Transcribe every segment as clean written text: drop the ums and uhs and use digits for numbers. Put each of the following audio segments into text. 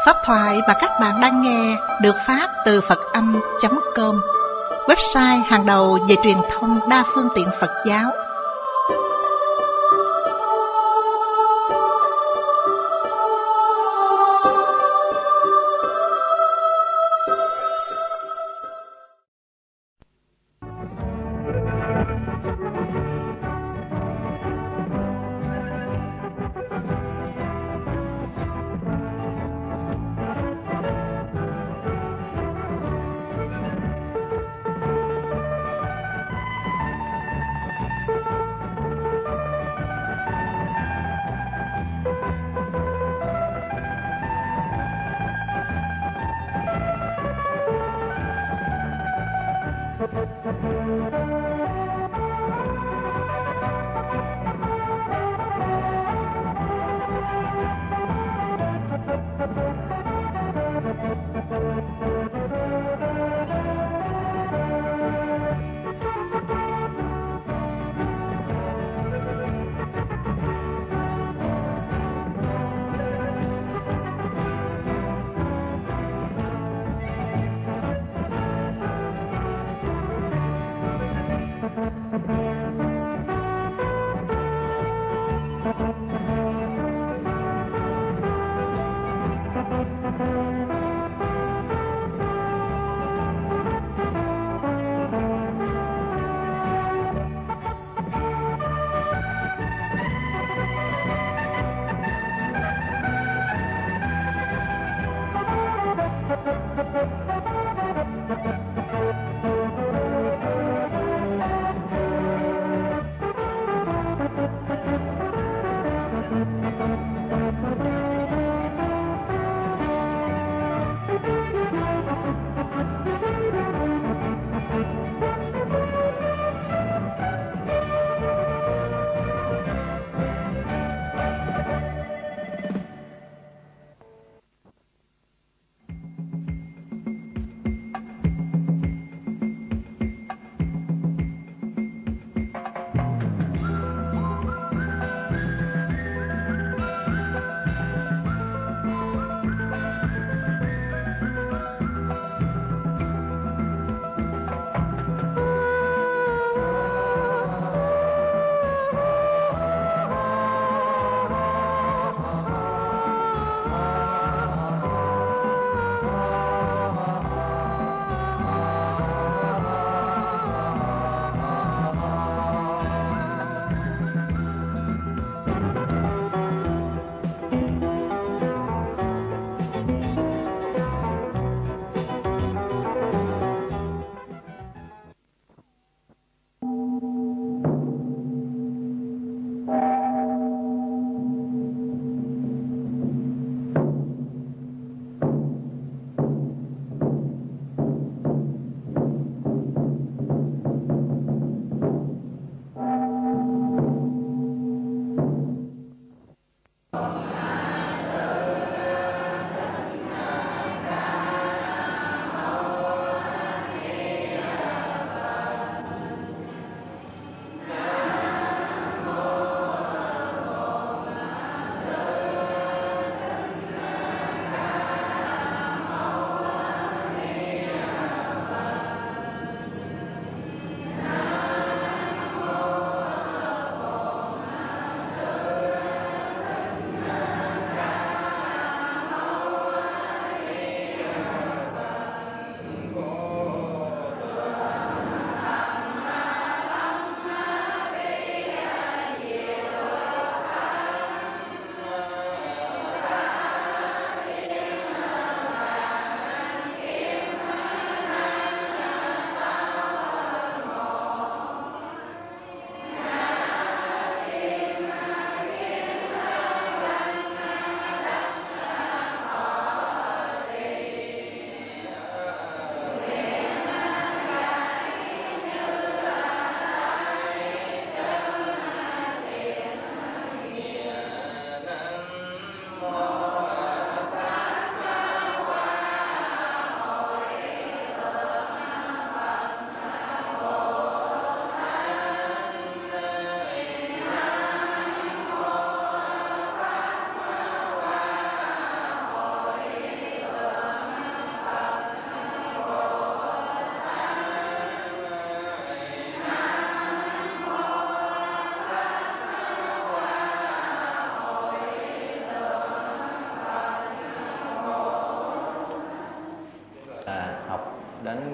Pháp thoại mà các bạn đang nghe được phát từ Phật-âm.com, website hàng đầu về truyền thông đa phương tiện Phật giáo.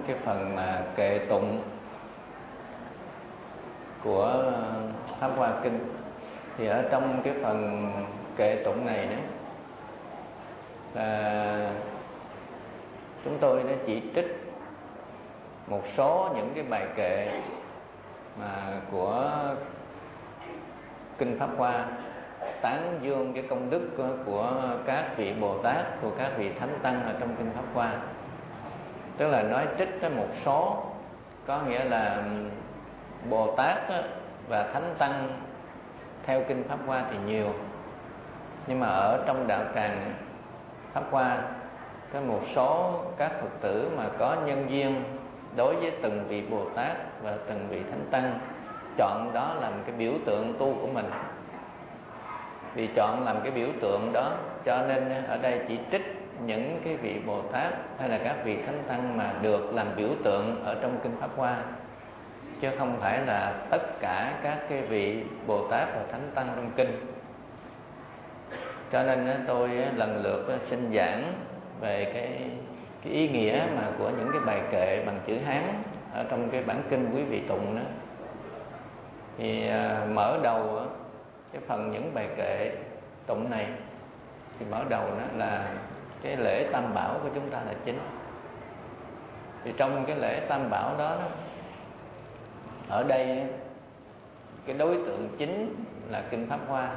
cái phần mà kệ tụng của Pháp Hoa Kinh. Thì ở trong cái phần kệ tụng này đấy là chúng tôi đã chỉ trích một số những cái bài kệ mà của Kinh Pháp Hoa tán dương cái công đức của các vị Bồ Tát, của các vị Thánh Tăng ở trong Kinh Pháp Hoa. Tức là nói trích tới một số, có nghĩa là Bồ Tát và Thánh Tăng theo Kinh Pháp Hoa thì nhiều, nhưng mà ở trong đạo tràng Pháp Hoa có một số các Phật tử mà có nhân duyên đối với từng vị Bồ Tát và từng vị Thánh Tăng, chọn đó làm cái biểu tượng tu của mình. Vì chọn làm cái biểu tượng đó cho nên ở đây chỉ trích những cái vị Bồ Tát hay là các vị Thánh Tăng mà được làm biểu tượng ở trong Kinh Pháp Hoa, chứ không phải là tất cả các cái vị Bồ Tát và Thánh Tăng trong kinh. Cho nên tôi lần lượt xin giảng về cái ý nghĩa mà của những cái bài kệ bằng chữ Hán ở trong cái bản kinh quý vị tụng đó. Thì mở đầu cái phần những bài kệ tụng này thì mở đầu đó là cái lễ Tam Bảo của chúng ta là chính. Thì trong cái lễ Tam Bảo đó, ở đây cái đối tượng chính là Kinh Pháp Hoa,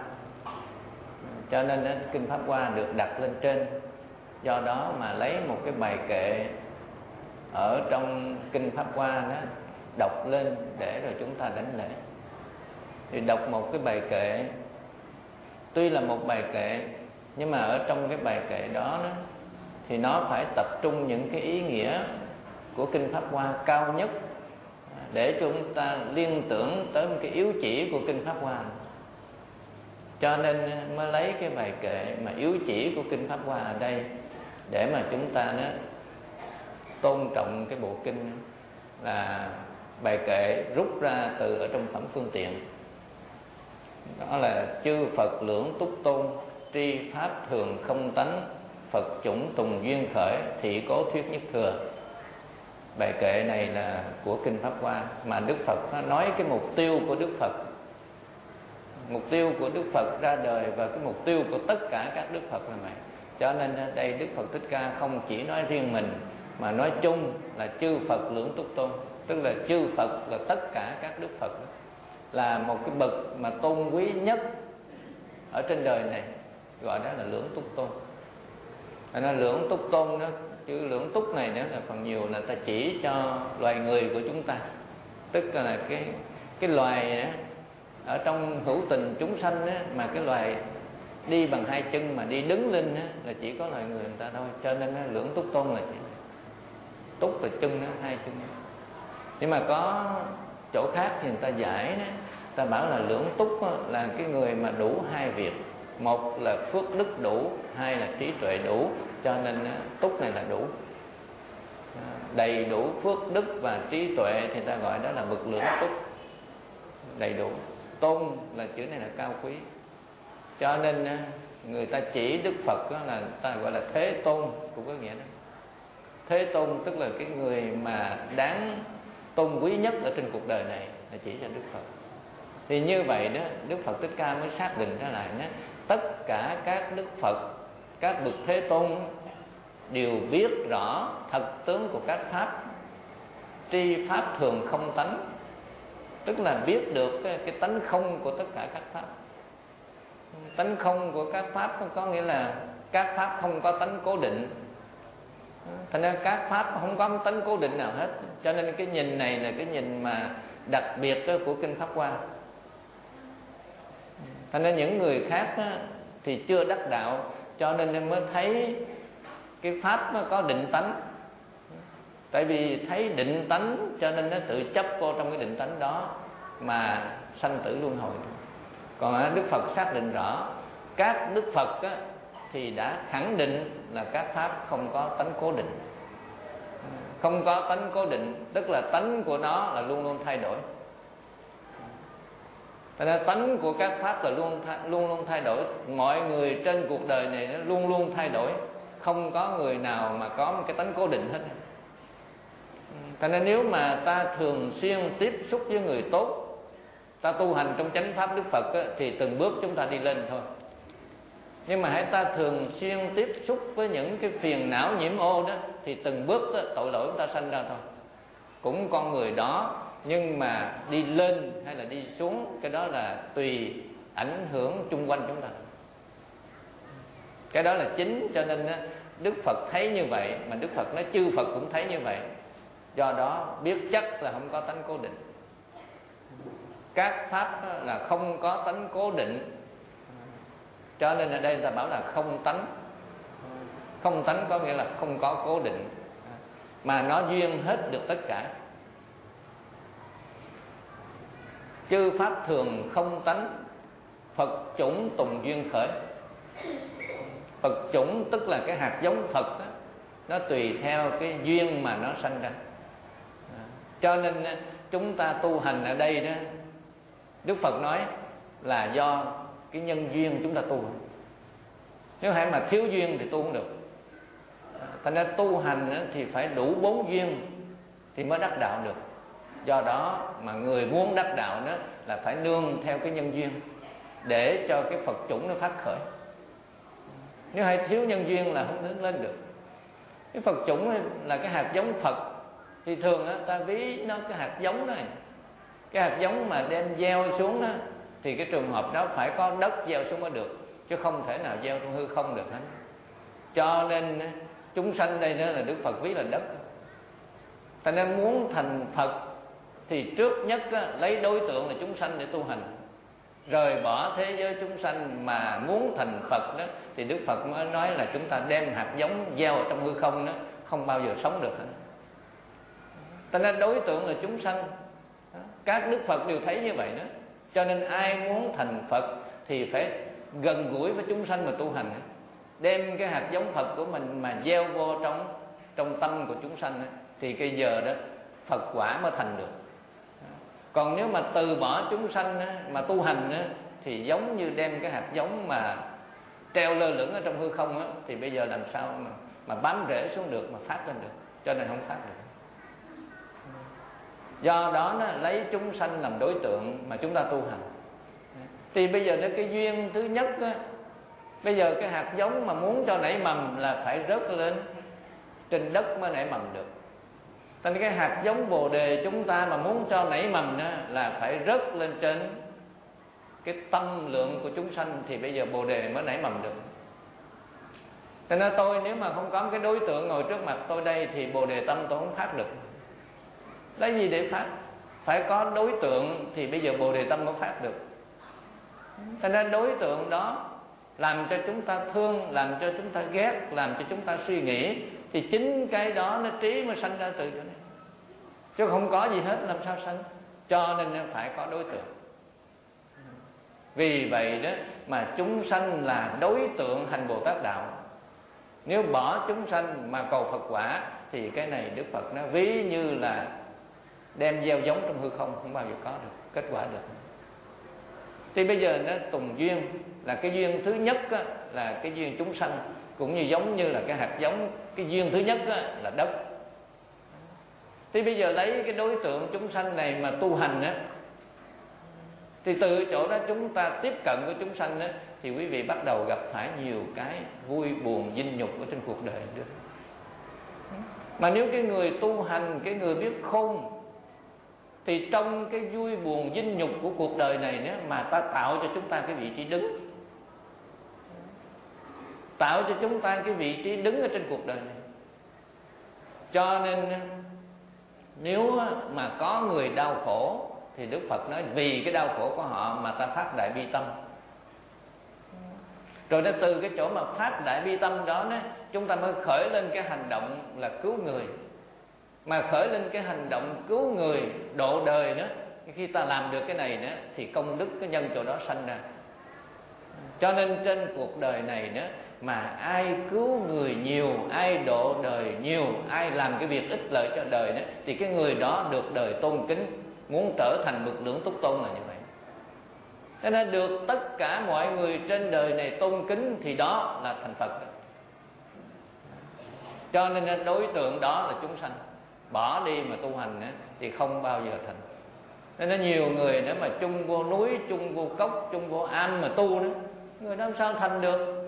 cho nên Kinh Pháp Hoa được đặt lên trên. Do đó mà lấy một cái bài kệ ở trong Kinh Pháp Hoa đó đọc lên để rồi chúng ta đảnh lễ. Thì đọc một cái bài kệ, tuy là một bài kệ, nhưng mà ở trong cái bài kệ đó thì nó phải tập trung những cái ý nghĩa của Kinh Pháp Hoa cao nhất, để chúng ta liên tưởng tới một cái yếu chỉ của Kinh Pháp Hoa. Cho nên mới lấy cái bài kệ mà yếu chỉ của Kinh Pháp Hoa ở đây, để mà chúng ta tôn trọng cái bộ kinh, là bài kệ rút ra từ ở trong phẩm Phương Tiện. Đó là chư Phật lưỡng túc tôn, tri pháp thường không tánh, Phật chủng tùng duyên khởi, thị cố thuyết nhất thừa. Bài kệ này là của Kinh Pháp Hoa, mà Đức Phật nói cái mục tiêu của Đức Phật. Mục tiêu của Đức Phật ra đời và cái mục tiêu của tất cả các Đức Phật là vậy. Cho nên đây Đức Phật Thích Ca không chỉ nói riêng mình, mà nói chung là chư Phật lưỡng túc tôn. Tức là chư Phật là tất cả các Đức Phật, là một cái bậc mà tôn quý nhất ở trên đời này, gọi đó là lưỡng túc tôn. Nên lưỡng túc tôn đó, chữ lưỡng túc này nữa là phần nhiều là ta chỉ cho loài người của chúng ta. Tức là cái loài ở trong hữu tình chúng sanh á, mà cái loài đi bằng hai chân mà đi đứng lên á, là chỉ có loài người ta thôi. Cho nên lưỡng túc tôn là chỉ túc là chân đó, hai chân đó. Nhưng mà có chỗ khác thì người ta giải đó, ta bảo là lưỡng túc là cái người mà đủ hai việc. Một là phước đức đủ, hai là trí tuệ đủ. Cho nên túc này là đủ, đầy đủ phước đức và trí tuệ thì ta gọi đó là bậc lưỡng túc, đầy đủ. Tôn là chữ này là cao quý, cho nên người ta chỉ Đức Phật là ta gọi là Thế Tôn, cũng có nghĩa đó. Thế Tôn tức là cái người mà đáng tôn quý nhất ở trên cuộc đời này là chỉ cho Đức Phật. Thì như vậy đó, Đức Phật Thích Ca mới xác định ra lại đó, tất cả các Đức Phật, các bậc Thế Tôn đều biết rõ thật tướng của các pháp, tri pháp thường không tánh. Tức là biết được cái tánh không của tất cả các pháp. Tánh không của các pháp có nghĩa là các pháp không có tánh cố định. Thành ra các pháp không có tánh cố định nào hết. Cho nên cái nhìn này là cái nhìn mà đặc biệt của Kinh Pháp Hoa. Thành ra những người khác thì chưa đắc đạo, cho nên mới thấy cái pháp nó có định tánh. Tại vì thấy định tánh cho nên nó tự chấp vô trong cái định tánh đó mà sanh tử luân hồi. Còn Đức Phật xác định rõ, các Đức Phật thì đã khẳng định là các pháp không có tánh cố định. Không có tánh cố định, tức là tánh của nó là luôn luôn thay đổi. Thế nên tánh của các pháp là luôn luôn thay đổi. Mọi người trên cuộc đời này nó luôn luôn thay đổi, không có người nào mà có một cái tánh cố định hết. Cho nên nếu mà ta thường xuyên tiếp xúc với người tốt, ta tu hành trong chánh pháp Đức Phật á, thì từng bước chúng ta đi lên thôi. Nhưng mà hãy ta thường xuyên tiếp xúc với những cái phiền não nhiễm ô đó, thì từng bước đó, tội lỗi chúng ta sanh ra thôi. Cũng con người đó, nhưng mà đi lên hay là đi xuống, cái đó là tùy ảnh hưởng chung quanh chúng ta. Cái đó là chính. Cho nên đó, Đức Phật thấy như vậy, mà Đức Phật nói chư Phật cũng thấy như vậy. Do đó biết chắc là không có tánh cố định. Các pháp là không có tánh cố định. Cho nên ở đây người ta bảo là không tánh. Không tánh có nghĩa là không có cố định, mà nó duyên hết được tất cả. Chư pháp thường không tánh, Phật chủng tùng duyên khởi. Phật chủng tức là cái hạt giống Phật đó, nó tùy theo cái duyên mà nó sanh ra. Cho nên chúng ta tu hành ở đây đó, Đức Phật nói là do cái nhân duyên chúng ta tu. Nếu hãy mà thiếu duyên thì tu không được. Thành ra tu hành thì phải đủ 4 duyên thì mới đắc đạo được. Do đó mà người muốn đắc đạo đó là phải nương theo cái nhân duyên để cho cái Phật chủng nó phát khởi. Nếu hay thiếu nhân duyên là không lên được. Cái Phật chủng là cái hạt giống Phật, thì thường ta ví nó cái hạt giống này. Cái hạt giống mà đem gieo xuống đó, thì cái trường hợp đó phải có đất gieo xuống mới được, chứ không thể nào gieo trong hư không được hết. Cho nên chúng sanh đây nữa là Đức Phật ví là đất. Thành nên muốn thành Phật thì trước nhất lấy đối tượng là chúng sanh để tu hành. Rời bỏ thế giới chúng sanh mà muốn thành Phật đó, thì Đức Phật mới nói là chúng ta đem hạt giống gieo ở trong hư không đó, không bao giờ sống được hết. Thành nên đối tượng là chúng sanh. Các Đức Phật đều thấy như vậy đó. Cho nên ai muốn thành Phật thì phải gần gũi với chúng sanh mà tu hành, đem cái hạt giống Phật của mình mà gieo vô trong tâm của chúng sanh, thì cái giờ đó Phật quả mới thành được. Còn nếu mà từ bỏ chúng sanh mà tu hành thì giống như đem cái hạt giống mà treo lơ lửng ở trong hư không, thì bây giờ làm sao mà bám rễ xuống được, mà phát lên được. Cho nên không phát được. Do đó lấy chúng sanh làm đối tượng mà chúng ta tu hành. Thì bây giờ cái duyên thứ nhất bây giờ cái hạt giống mà muốn cho nảy mầm là phải rớt lên trên đất mới nảy mầm được. Thành cái hạt giống Bồ Đề chúng ta mà muốn cho nảy mầm đó là phải rớt lên trên cái tâm lượng của chúng sanh, thì bây giờ Bồ Đề mới nảy mầm được. Cho nên tôi nếu mà không có cái đối tượng ngồi trước mặt tôi đây thì Bồ Đề tâm tôi không phát được. Lấy gì để phát? Phải có đối tượng thì bây giờ Bồ Đề tâm mới phát được. Cho nên đối tượng đó làm cho chúng ta thương, làm cho chúng ta ghét, làm cho chúng ta suy nghĩ, thì chính cái đó nó trí mới sanh ra từ chỗ này. Chứ không có gì hết làm sao sanh. Cho nên phải có đối tượng. Vì vậy đó mà chúng sanh là đối tượng hành Bồ Tát đạo. Nếu bỏ chúng sanh mà cầu Phật quả thì cái này Đức Phật nó ví như là đem gieo giống trong hư không, không bao giờ có được kết quả được. Thì bây giờ nó tùng duyên là cái duyên thứ nhất là cái duyên chúng sanh, cũng như giống như là cái hạt giống. Cái duyên thứ nhất là đất. Thì bây giờ lấy cái đối tượng chúng sanh này mà tu hành thì từ chỗ đó chúng ta tiếp cận với chúng sanh thì quý vị bắt đầu gặp phải nhiều cái vui buồn vinh nhục ở trên cuộc đời được. Mà nếu cái người tu hành, cái người biết khôn, thì trong cái vui buồn vinh nhục của cuộc đời này mà ta tạo cho chúng ta cái vị trí đứng, tạo cho chúng ta cái vị trí đứng ở trên cuộc đời này. Cho nên nếu mà có người đau khổ thì Đức Phật nói vì cái đau khổ của họ mà ta phát đại bi tâm. Rồi nó từ cái chỗ mà phát đại bi tâm đó chúng ta mới khởi lên cái hành động là cứu người. Mà khởi lên cái hành động cứu người, độ đời đó, khi ta làm được cái này thì công đức cái nhân chỗ đó sanh ra. Cho nên trên cuộc đời này mà ai cứu người nhiều, ai độ đời nhiều, ai làm cái việc ích lợi cho đời thì cái người đó được đời tôn kính. Muốn trở thành bậc lưỡng túc tôn là như vậy. Cho nên được tất cả mọi người trên đời này tôn kính thì đó là thành Phật đó. Cho nên đối tượng đó là chúng sanh. bỏ đi mà tu hành thì không bao giờ thành. Nên nhiều người nếu mà chung vô núi, chung vô cốc, chung vô am mà tu đó, người đó làm sao thành được?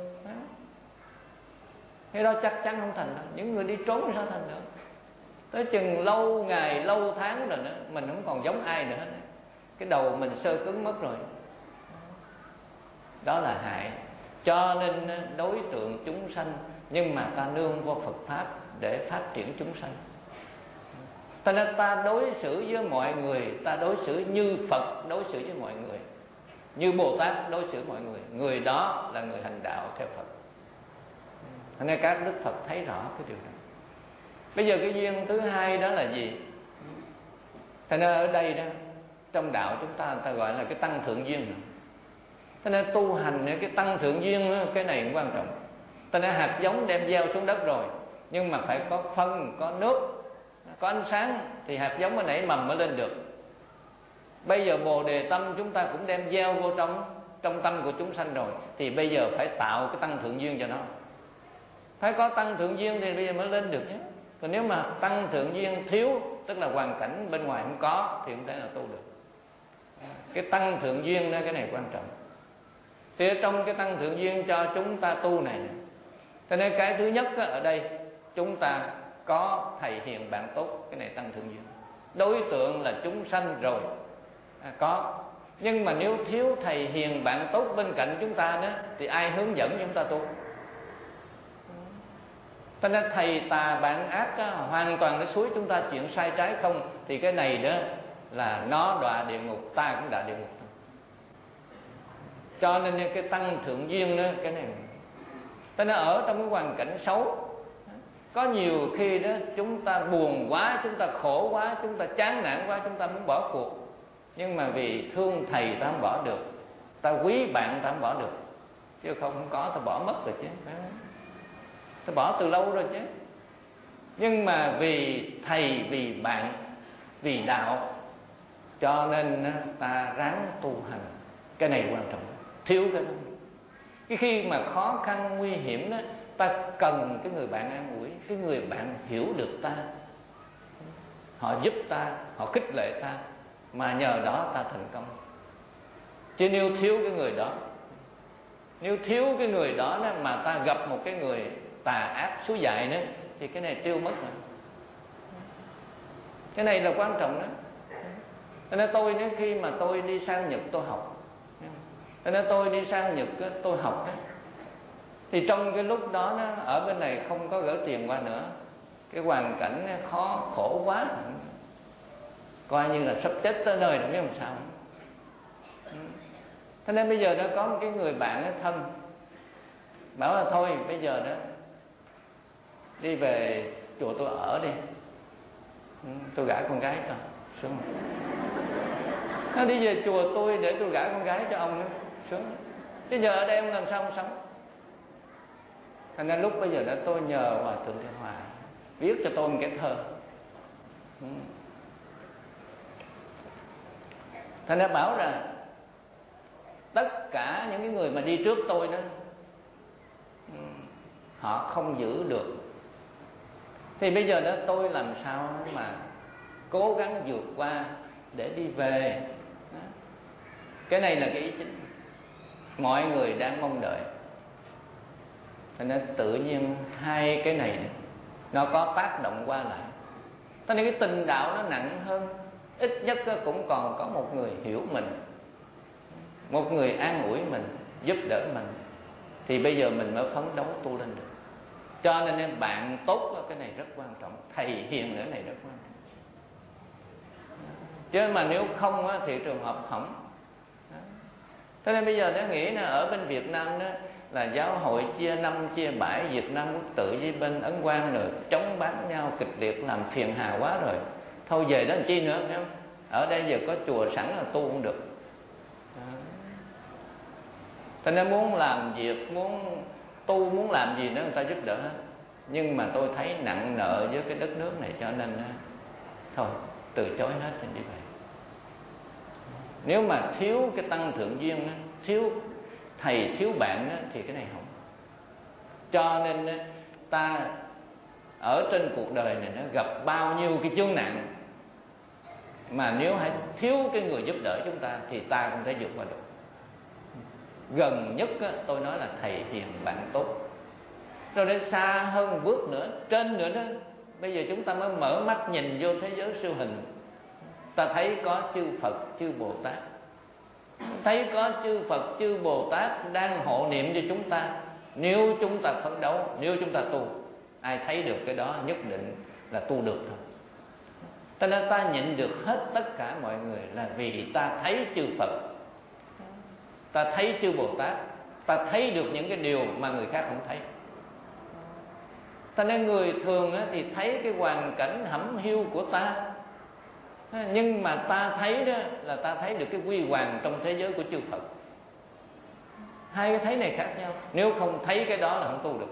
Cái đó chắc chắn không thành đâu. Những người đi trốn sao thành được? Tới chừng lâu ngày, lâu tháng rồi nữa, mình không còn giống ai nữa hết. Cái đầu mình sơ cứng mất rồi. Đó là hại. Cho nên đối tượng chúng sanh, nhưng mà ta nương vô Phật Pháp để phát triển chúng sanh. Cho nên ta đối xử với mọi người, ta đối xử như Phật đối xử với mọi người, như Bồ Tát đối xử mọi người. Người đó là người hành đạo theo Phật. Cho nên các Đức Phật thấy rõ cái điều đó. Bây giờ cái duyên thứ hai đó là gì? Cho nên ở đây đó, trong đạo chúng ta, người ta gọi là cái tăng thượng duyên. Cho nên tu hành cái tăng thượng duyên, cái này cũng quan trọng. Cho nên hạt giống đem gieo xuống đất rồi, nhưng mà phải có phân, có nước, có ánh sáng thì hạt giống mới nảy mầm mới lên được. Bây giờ Bồ Đề tâm chúng ta cũng đem gieo vô trong tâm của chúng sanh rồi, thì bây giờ phải tạo cái tăng thượng duyên cho nó. Phải có tăng thượng duyên thì bây giờ mới lên được nhé. Còn nếu mà tăng thượng duyên thiếu, tức là hoàn cảnh bên ngoài không có, thì không thể nào tu được. Cái tăng thượng duyên đó, cái này quan trọng. Thì ở trong cái tăng thượng duyên cho chúng ta tu này, cho nên cái thứ nhất ở đây chúng ta có thầy hiền bạn tốt, cái này tăng thượng duyên. Đối tượng là chúng sanh rồi, có. Nhưng mà nếu thiếu thầy hiền bạn tốt bên cạnh chúng ta đó, thì ai hướng dẫn chúng ta tu? Cho nên thầy tà bạn ác đó, hoàn toàn nó xúi chúng ta chuyện sai trái không, thì cái này đó là nó đọa địa ngục, ta cũng đọa địa ngục. Cho nên cái tăng thượng duyên đó, cái này. Cho nên ở trong cái hoàn cảnh xấu, có nhiều khi đó chúng ta buồn quá, chúng ta khổ quá, chúng ta chán nản quá, chúng ta muốn bỏ cuộc. Nhưng mà vì thương thầy ta không bỏ được, ta quý bạn ta không bỏ được. Chứ không có ta bỏ mất rồi chứ, ta bỏ từ lâu rồi chứ. Nhưng mà vì thầy, vì bạn, vì đạo, cho nên ta ráng tu hành. Cái này quan trọng. Thiếu cái đó. Cái khi mà khó khăn nguy hiểm đó, ta cần cái người bạn an ủi, cái người bạn hiểu được ta, họ giúp ta, họ khích lệ ta, mà nhờ đó ta thành công. Chứ nếu thiếu cái người đó, nếu thiếu cái người đó mà ta gặp một cái người tà ác xúi dại nữa, thì cái này tiêu mất rồi. Cái này là quan trọng đó. Cho nên tôi nếu khi mà tôi đi sang Nhật tôi học, cho nên tôi đi sang Nhật tôi học đó, thì trong cái lúc đó ở bên này không có gửi tiền qua nữa, cái hoàn cảnh khó khổ quá, coi như là sắp chết tới nơi rồi biết làm sao. Cho nên bây giờ nó có một cái người bạn thân bảo là thôi bây giờ đó đi về chùa tôi ở đi, tôi gả con gái cho sướng. Nó đi về chùa tôi để tôi gả con gái cho ông nữa, sướng. Chứ giờ ở đây ông làm sao ông sống? Thành ra lúc bây giờ đó tôi nhờ Hòa Thượng Thiện Hòa viết cho tôi một cái thơ. Thành ra bảo là tất cả những cái người mà đi trước tôi đó, họ không giữ được, thì bây giờ đó tôi làm sao mà cố gắng vượt qua để đi về. Cái này là cái ý chính mọi người đang mong đợi. Cho nên tự nhiên hai cái này nó có tác động qua lại. Cho nên cái tình đạo nó nặng hơn. Ít nhất cũng còn có một người hiểu mình, một người an ủi mình, giúp đỡ mình, thì bây giờ mình mới phấn đấu tu lên được. Cho nên bạn tốt cái này rất quan trọng, thầy hiền nữa này rất quan trọng. Chứ mà nếu không thì trường hợp hỏng. Cho nên bây giờ nó nghĩ là ở bên Việt Nam đó là giáo hội chia năm chia bãi, Việt Nam Quốc tự với bên Ấn Quang rồi chống bán nhau kịch liệt, làm phiền hà quá rồi, thôi về đó làm chi nữa, phải không? Ở đây giờ có chùa sẵn là tu cũng được. Cho nên muốn làm việc, muốn tu, muốn làm gì nữa người ta giúp đỡ hết. Nhưng mà tôi thấy nặng nợ với cái đất nước này, cho nên thôi từ chối hết thì như vậy. Nếu mà thiếu cái tăng thượng duyên đó, thiếu thầy thiếu bạn đó, thì cái này không. Cho nên ta ở trên cuộc đời này nó gặp bao nhiêu cái chướng nạn, mà nếu hãy thiếu cái người giúp đỡ chúng ta thì ta không thể vượt qua được. Gần nhất á, tôi nói là thầy hiền bạn tốt. Rồi đến xa hơn bước nữa, trên nữa đó, bây giờ chúng ta mới mở mắt nhìn vô thế giới siêu hình. Ta thấy có chư Phật, chư Bồ Tát, thấy có chư Phật, chư Bồ Tát đang hộ niệm cho chúng ta. Nếu chúng ta phấn đấu, nếu chúng ta tu, ai thấy được cái đó nhất định là tu được thôi. Cho nên ta nhịn được hết tất cả mọi người là vì ta thấy chư Phật, ta thấy chư Bồ Tát, ta thấy được những cái điều mà người khác không thấy. Cho nên người thường thì thấy cái hoàn cảnh hẩm hiu của ta, nhưng mà ta thấy đó là ta thấy được cái quy hoàng trong thế giới của chư Phật. Hai cái thấy này khác nhau. Nếu không thấy cái đó là không tu được.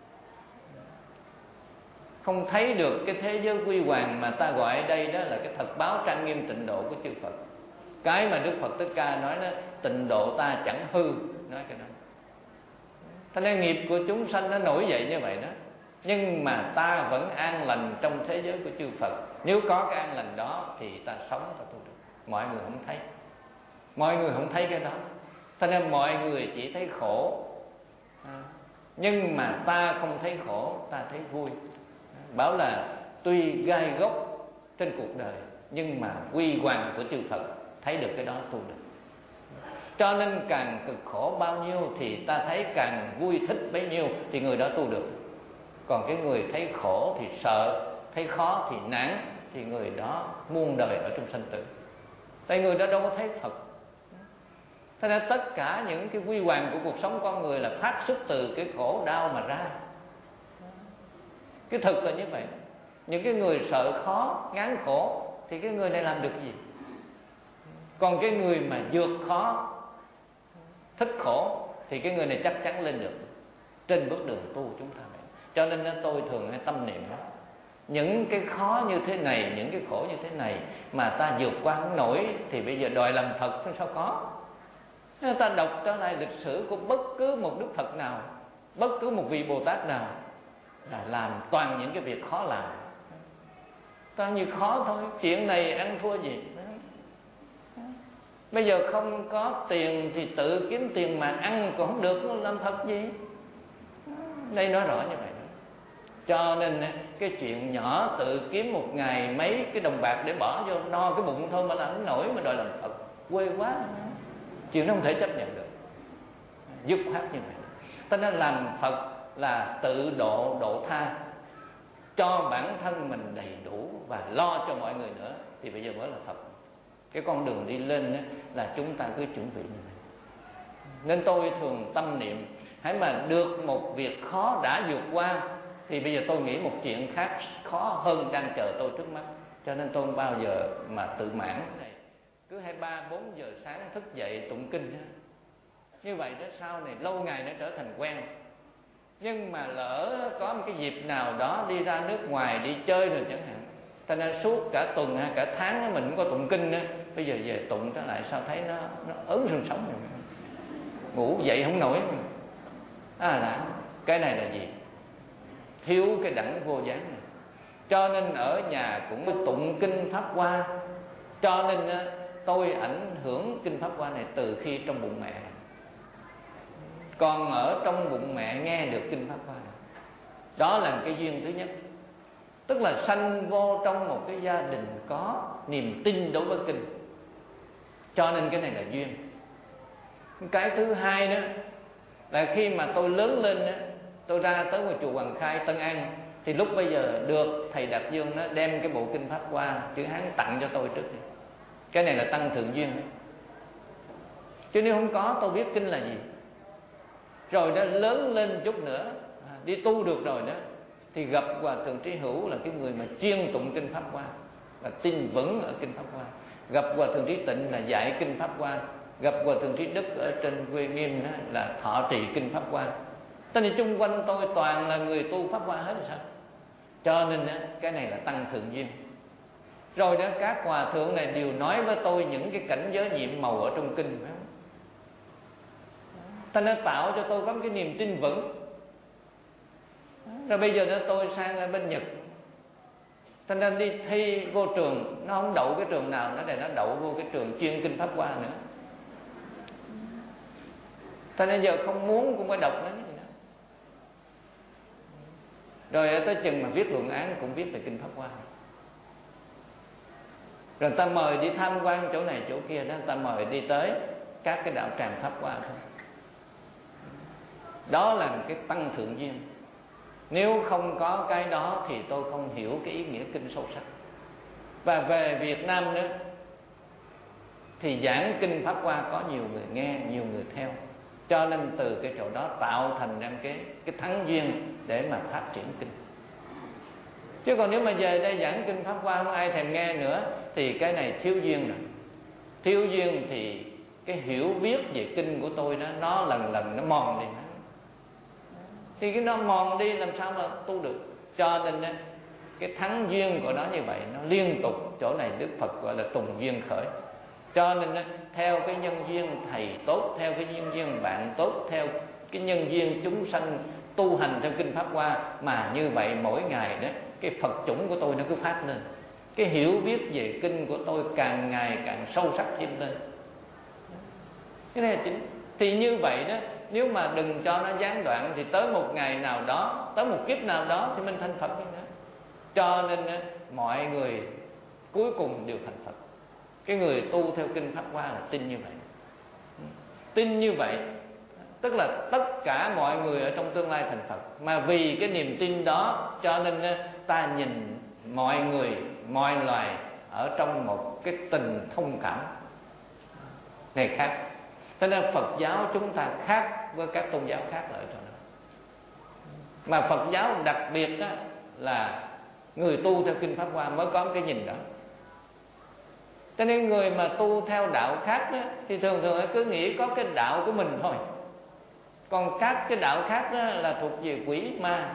Không thấy được cái thế giới quy hoàng mà ta gọi ở đây đó là cái thật báo trang nghiêm tịnh độ của chư Phật. Cái mà Đức Phật Thích Ca nói đó, tịnh độ ta chẳng hư, nói cái đó. Cho nên nghiệp của chúng sanh nó nổi dậy như vậy đó, nhưng mà ta vẫn an lành trong thế giới của chư Phật. Nếu có cái an lành đó thì ta sống, ta tu được. Mọi người không thấy, mọi người không thấy cái đó. Cho nên mọi người chỉ thấy khổ, nhưng mà ta không thấy khổ, ta thấy vui. Bảo là tuy gai góc trên cuộc đời, nhưng mà quy hoàng của chư Phật, thấy được cái đó tu được. Cho nên càng cực khổ bao nhiêu thì ta thấy càng vui thích bấy nhiêu, thì người đó tu được. Còn cái người thấy khổ thì sợ, thấy khó thì nản, thì người đó muôn đời ở trong sanh tử. Tại người đó đâu có thấy Phật. Thế nên tất cả những cái quy hoàng của cuộc sống con người là phát xuất từ cái khổ đau mà ra. Cái thực là như vậy. Những cái người sợ khó, ngán khổ thì cái người này làm được gì? Còn cái người mà vượt khó, thích khổ thì cái người này chắc chắn lên được trên bước đường tu chúng ta vậy. Cho nên tôi thường hay tâm niệm đó, những cái khó như thế này, những cái khổ như thế này mà ta vượt qua không nổi thì bây giờ đòi làm Phật sao có. Nên ta đọc trở lại lịch sử của bất cứ một Đức Phật nào, bất cứ một vị Bồ Tát nào là làm toàn những cái việc khó làm. Toàn như khó thôi. Chuyện này ăn thua gì. Bây giờ không có tiền thì tự kiếm tiền mà ăn còn không được, làm Phật gì. Đây nói rõ như vậy. Cho nên cái chuyện nhỏ tự kiếm một ngày mấy cái đồng bạc để bỏ vô no cái bụng thôi mà làm không nổi, mà đòi làm Phật quê quá. Chuyện đó không thể chấp nhận được, dứt khoát như vậy. Ta nên làm Phật là tự độ, độ tha, cho bản thân mình đầy đủ và lo cho mọi người nữa, thì bây giờ mới là Phật. Cái con đường đi lên là chúng ta cứ chuẩn bị như vậy. Nên tôi thường tâm niệm, hãy mà được một việc khó đã vượt qua thì bây giờ tôi nghĩ một chuyện khác khó hơn đang chờ tôi trước mắt. Cho nên tôi không bao giờ mà tự mãn này. Cứ 2-3-4 giờ sáng thức dậy tụng kinh như vậy đó, sau này lâu ngày nó trở thành quen. Nhưng mà lỡ có một cái dịp nào đó đi ra nước ngoài đi chơi rồi chẳng hạn, cho nên suốt cả tuần hay cả tháng mình cũng có tụng kinh đó, bây giờ về tụng trở lại sao thấy nó ớn sương sống rồi, ngủ dậy không nổi. Là cái này là gì? Thiếu cái đẳng vô gián này. Cho nên ở nhà cũng tụng kinh Pháp Hoa. Cho nên tôi ảnh hưởng kinh Pháp Hoa này từ khi trong bụng mẹ. Còn ở trong bụng mẹ nghe được kinh Pháp Hoa này, đó là cái duyên thứ nhất. Tức là sanh vô trong một cái gia đình có niềm tin đối với kinh. Cho nên cái này là duyên. Cái thứ hai đó là khi mà tôi lớn lên đó, tôi ra tới ngôi chùa Hoàng Khai Tân An, thì lúc bây giờ được thầy Đạt Dương nó đem cái bộ kinh Pháp Hoa chữ Hán tặng cho tôi trước. Cái này là tăng thượng duyên. Chứ nếu không có tôi biết kinh là gì. Rồi đó lớn lên chút nữa, đi tu được rồi đó, thì gặp Hòa Thượng Trí Hữu là cái người mà chuyên tụng kinh Pháp Hoa, là tin vững ở kinh Pháp Hoa. Gặp Hòa Thượng Trí Tịnh là dạy kinh Pháp Hoa. Gặp Hòa Thượng Trí Đức ở trên quê Nghiêm đó là thọ trì kinh Pháp Hoa. Cho nên chung quanh tôi toàn là người tu Pháp Hoa hết rồi sao? Cho nên cái này là tăng thượng duyên. Rồi đó các hòa thượng này đều nói với tôi những cái cảnh giới nhiệm màu ở trong kinh, phải không? Ta nên tạo cho tôi có cái niềm tin vững. Rồi bây giờ tôi sang bên Nhật, cho nên đi thi vô trường, nó không đậu cái trường nào nó để nó đậu vô cái trường chuyên kinh Pháp Hoa nữa. Cho nên giờ không muốn cũng phải đọc nó. Rồi tới chừng mà viết luận án cũng viết về kinh Pháp Hoa. Rồi ta mời đi tham quan chỗ này chỗ kia đó, ta mời đi tới các cái đạo tràng Pháp Hoa thôi. Đó là một cái tăng thượng duyên. Nếu không có cái đó thì tôi không hiểu cái ý nghĩa kinh sâu sắc. Và về Việt Nam nữa thì giảng kinh Pháp Hoa có nhiều người nghe, nhiều người theo. Cho nên từ cái chỗ đó tạo thành ra cái thắng duyên để mà phát triển kinh. Chứ còn nếu mà về đây giảng kinh Pháp Hoa không ai thèm nghe nữa thì cái này thiếu duyên rồi. Thiếu duyên thì cái hiểu biết về kinh của tôi đó, nó lần lần nó mòn đi. Thì cái nó mòn đi làm sao mà tu được. Cho nên cái thắng duyên của nó như vậy, nó liên tục. Chỗ này Đức Phật gọi là tùng duyên khởi. Cho nên theo cái nhân duyên thầy tốt, theo cái nhân duyên bạn tốt, theo cái nhân duyên chúng sanh tu hành theo kinh Pháp Hoa, mà như vậy mỗi ngày đó cái Phật chủng của tôi nó cứ phát lên. Cái hiểu biết về kinh của tôi càng ngày càng sâu sắc thêm lên. Cái này là chính. Thì như vậy đó, nếu mà đừng cho nó gián đoạn thì tới một ngày nào đó, tới một kiếp nào đó thì mình thành Phật như thế. Cho nên mọi người cuối cùng đều thành Phật. Cái người tu theo kinh Pháp Hoa là tin như vậy. Tin như vậy tức là tất cả mọi người ở trong tương lai thành Phật. Mà vì cái niềm tin đó cho nên ta nhìn mọi người, mọi loài ở trong một cái tình thông cảm này khác. Cho nên Phật giáo chúng ta khác với các tôn giáo khác ở chỗ đó. Mà Phật giáo đặc biệt đó là người tu theo kinh Pháp Hoa mới có cái nhìn đó. Cho nên người mà tu theo đạo khác đó, thì thường thường cứ nghĩ có cái đạo của mình thôi. Còn các cái đạo khác đó là thuộc về quỷ ma.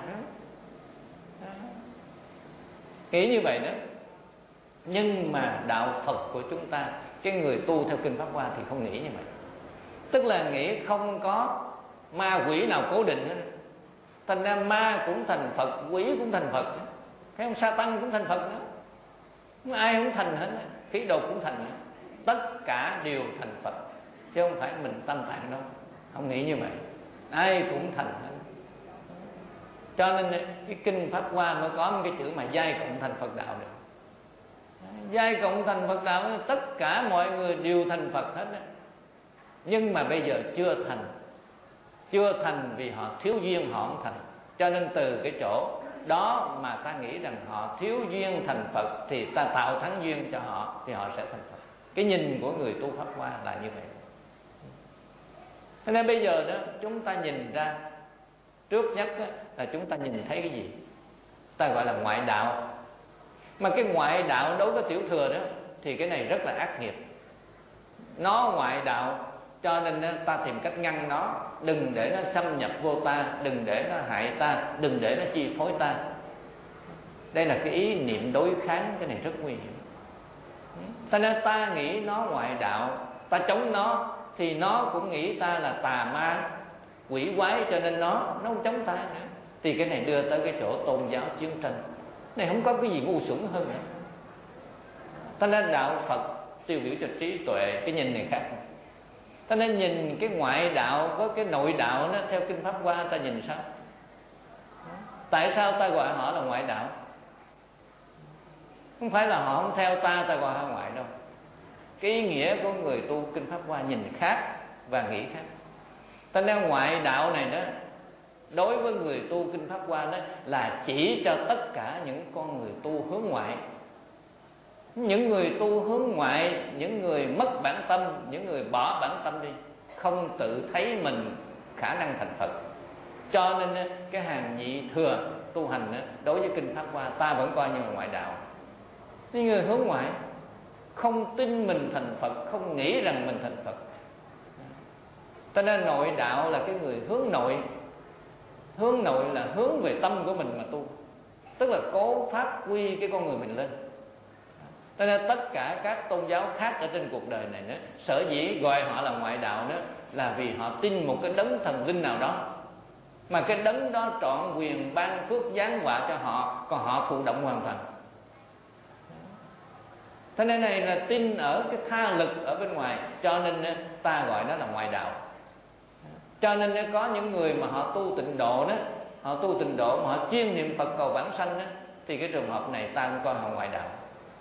Nghĩ như vậy đó. Nhưng mà đạo Phật của chúng ta, cái người tu theo kinh Pháp Hoa thì không nghĩ như vậy. Tức là nghĩ không có ma quỷ nào cố định hết. Thành ra ma cũng thành Phật, quỷ cũng thành Phật. Thấy không? Sa-tăng cũng thành Phật nữa. Không ai không thành hết. Khí đồ cũng thành nữa. Tất cả đều thành Phật, chứ không phải mình Tam Tạng đâu. Không nghĩ như vậy. Ai cũng thành hết. Cho nên cái kinh Pháp Hoa mới có một cái chữ mà giai cộng thành Phật đạo được. Giai cộng thành Phật đạo, tất cả mọi người đều thành Phật hết. Nhưng mà bây giờ chưa thành. Chưa thành vì họ thiếu duyên, họ không thành. Cho nên từ cái chỗ đó mà ta nghĩ rằng họ thiếu duyên thành Phật, thì ta tạo thắng duyên cho họ, thì họ sẽ thành Phật. Cái nhìn của người tu Pháp Hoa là như vậy. Cho nên bây giờ đó chúng ta nhìn ra, trước nhất là chúng ta nhìn thấy cái gì? Ta gọi là ngoại đạo. Mà cái ngoại đạo đối với tiểu thừa đó thì cái này rất là ác nghiệp. Nó ngoại đạo, cho nên ta tìm cách ngăn nó, đừng để nó xâm nhập vô ta, đừng để nó hại ta, đừng để nó chi phối ta. Đây là cái ý niệm đối kháng, cái này rất nguy hiểm. Cho nên ta nghĩ nó ngoại đạo, ta chống nó, thì nó cũng nghĩ ta là tà ma, quỷ quái, cho nên nó không chống ta nữa. Thì cái này đưa tới cái chỗ tôn giáo chiến tranh. Này không có cái gì ngu xuẩn hơn nữa. Cho nên đạo Phật tiêu biểu cho trí tuệ, cái nhìn này khác. Ta nên nhìn cái ngoại đạo với cái nội đạo nó theo kinh Pháp Hoa, ta nhìn sao? Tại sao ta gọi họ là ngoại đạo? Không phải là họ không theo ta gọi họ ngoại đâu. Cái ý nghĩa của người tu kinh Pháp Hoa nhìn khác và nghĩ khác. Ta nên ngoại đạo này đó, đối với người tu kinh Pháp Hoa đó, là chỉ cho tất cả những con người tu hướng ngoại. Những người tu hướng ngoại, những người mất bản tâm, những người bỏ bản tâm đi, không tự thấy mình khả năng thành Phật. Cho nên cái hàng nhị thừa tu hành đối với kinh Pháp Hoa ta vẫn coi như là ngoại đạo. Những người hướng ngoại không tin mình thành Phật, không nghĩ rằng mình thành Phật. Cho nên nội đạo là cái người hướng nội. Hướng nội là hướng về tâm của mình mà tu, tức là cố phát huy cái con người mình lên. Cho nên tất cả các tôn giáo khác ở trên cuộc đời này nữa, sở dĩ gọi họ là ngoại đạo đó là vì họ tin một cái đấng thần linh nào đó. mà cái đấng đó trọn quyền ban phước giáng họa cho họ, còn họ thụ động hoàn toàn. Thế nên này là tin ở cái tha lực ở bên ngoài, cho nên ta gọi nó là ngoại đạo. Cho nên có những người mà họ tu tịnh độ đó, họ tu tịnh độ mà họ chuyên niệm Phật cầu vãng sanh đó, thì cái trường hợp này ta cũng coi họ ngoại đạo.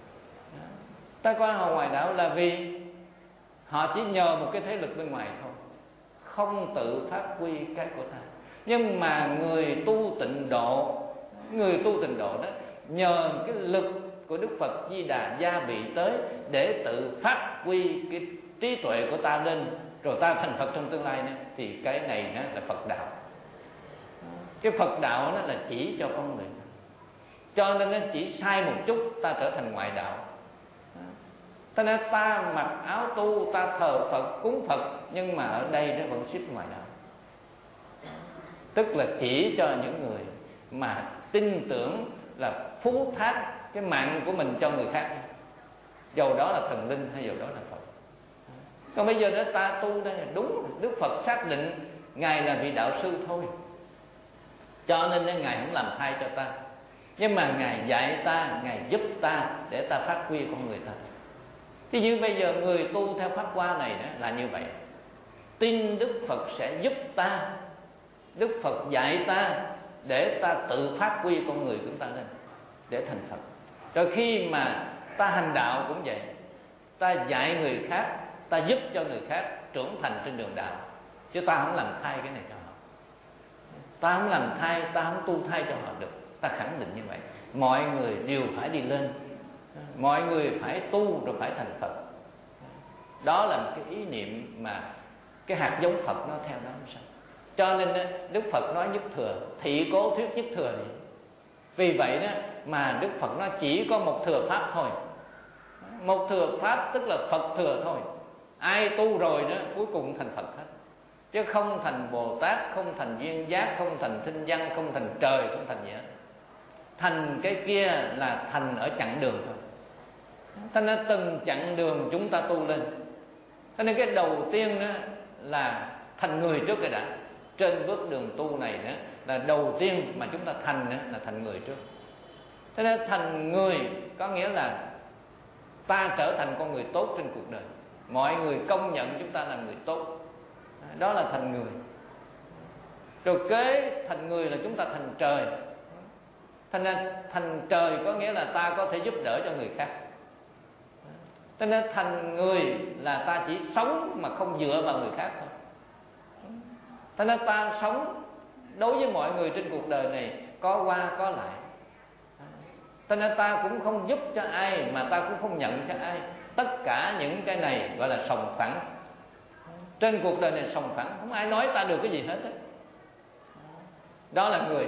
Ta coi họ ngoại đạo là vì họ chỉ nhờ một cái thế lực bên ngoài thôi, không tự phát huy cái của ta. Nhưng mà người tu tịnh độ đó nhờ cái lực của Đức Phật Di Đà gia bị tới để tự phát huy cái trí tuệ của ta lên, rồi ta thành Phật trong tương lai nữa, thì cái này nó là Phật đạo. Cái Phật đạo nó là chỉ cho con người, cho nên nó chỉ sai một chút ta trở thành ngoại đạo. Cho nên ta mặc áo tu, ta thờ Phật, cúng Phật, nhưng mà ở đây nó vẫn xếp ngoại đạo. Tức là chỉ cho những người mà tin tưởng là phú thác cái mạng của mình cho người khác, dầu đó là thần linh hay dầu đó là Phật. Còn bây giờ đó ta tu đây là đúng, Đức Phật xác định Ngài là vị đạo sư thôi, cho nên Ngài không làm thay cho ta, nhưng mà Ngài dạy ta, Ngài giúp ta để ta phát huy con người ta. Thì như bây giờ người tu theo pháp hoa này đó là như vậy, tin Đức Phật sẽ giúp ta, Đức Phật dạy ta để ta tự phát huy con người của ta lên để thành Phật. Rồi khi mà ta hành đạo cũng vậy, ta dạy người khác, ta giúp cho người khác trưởng thành trên đường đạo, chứ ta không làm thay cái này cho họ. Ta không làm thay, ta không tu thay cho họ được. Ta khẳng định như vậy, mọi người đều phải đi lên, mọi người phải tu rồi phải thành Phật. Đó là một cái ý niệm mà cái hạt giống Phật nó theo đó sao. Cho nên Đức Phật nói nhất thừa, thị cố thuyết nhất thừa gì. Vì vậy đó mà Đức Phật nó chỉ có một thừa pháp thôi. Một thừa pháp tức là Phật thừa thôi. Ai tu rồi đó cuối cùng thành Phật hết, chứ không thành Bồ Tát, không thành duyên giác, không thành thinh văn, không thành trời, không thành gì hết. Thành cái kia là thành ở chặng đường thôi. Thế nên từng chặng đường chúng ta tu lên. Thế nên cái đầu tiên đó là thành người trước cái đã. Trên bước đường tu này đó là đầu tiên mà chúng ta thành đó là thành người trước. Thế nên thành người có nghĩa là ta trở thành con người tốt trên cuộc đời, mọi người công nhận chúng ta là người tốt, đó là thành người. Rồi kế thành người là chúng ta thành trời. Thế nên thành trời có nghĩa là ta có thể giúp đỡ cho người khác. Thế nên thành người là ta chỉ sống mà không dựa vào người khác thôi. Thế nên ta sống đối với mọi người trên cuộc đời này có qua có lại. Thế nên ta cũng không giúp cho ai, mà ta cũng không nhận cho ai. Tất cả những cái này gọi là sòng phẳng. Trên cuộc đời này sòng phẳng, không ai nói ta được cái gì hết ấy. Đó là người.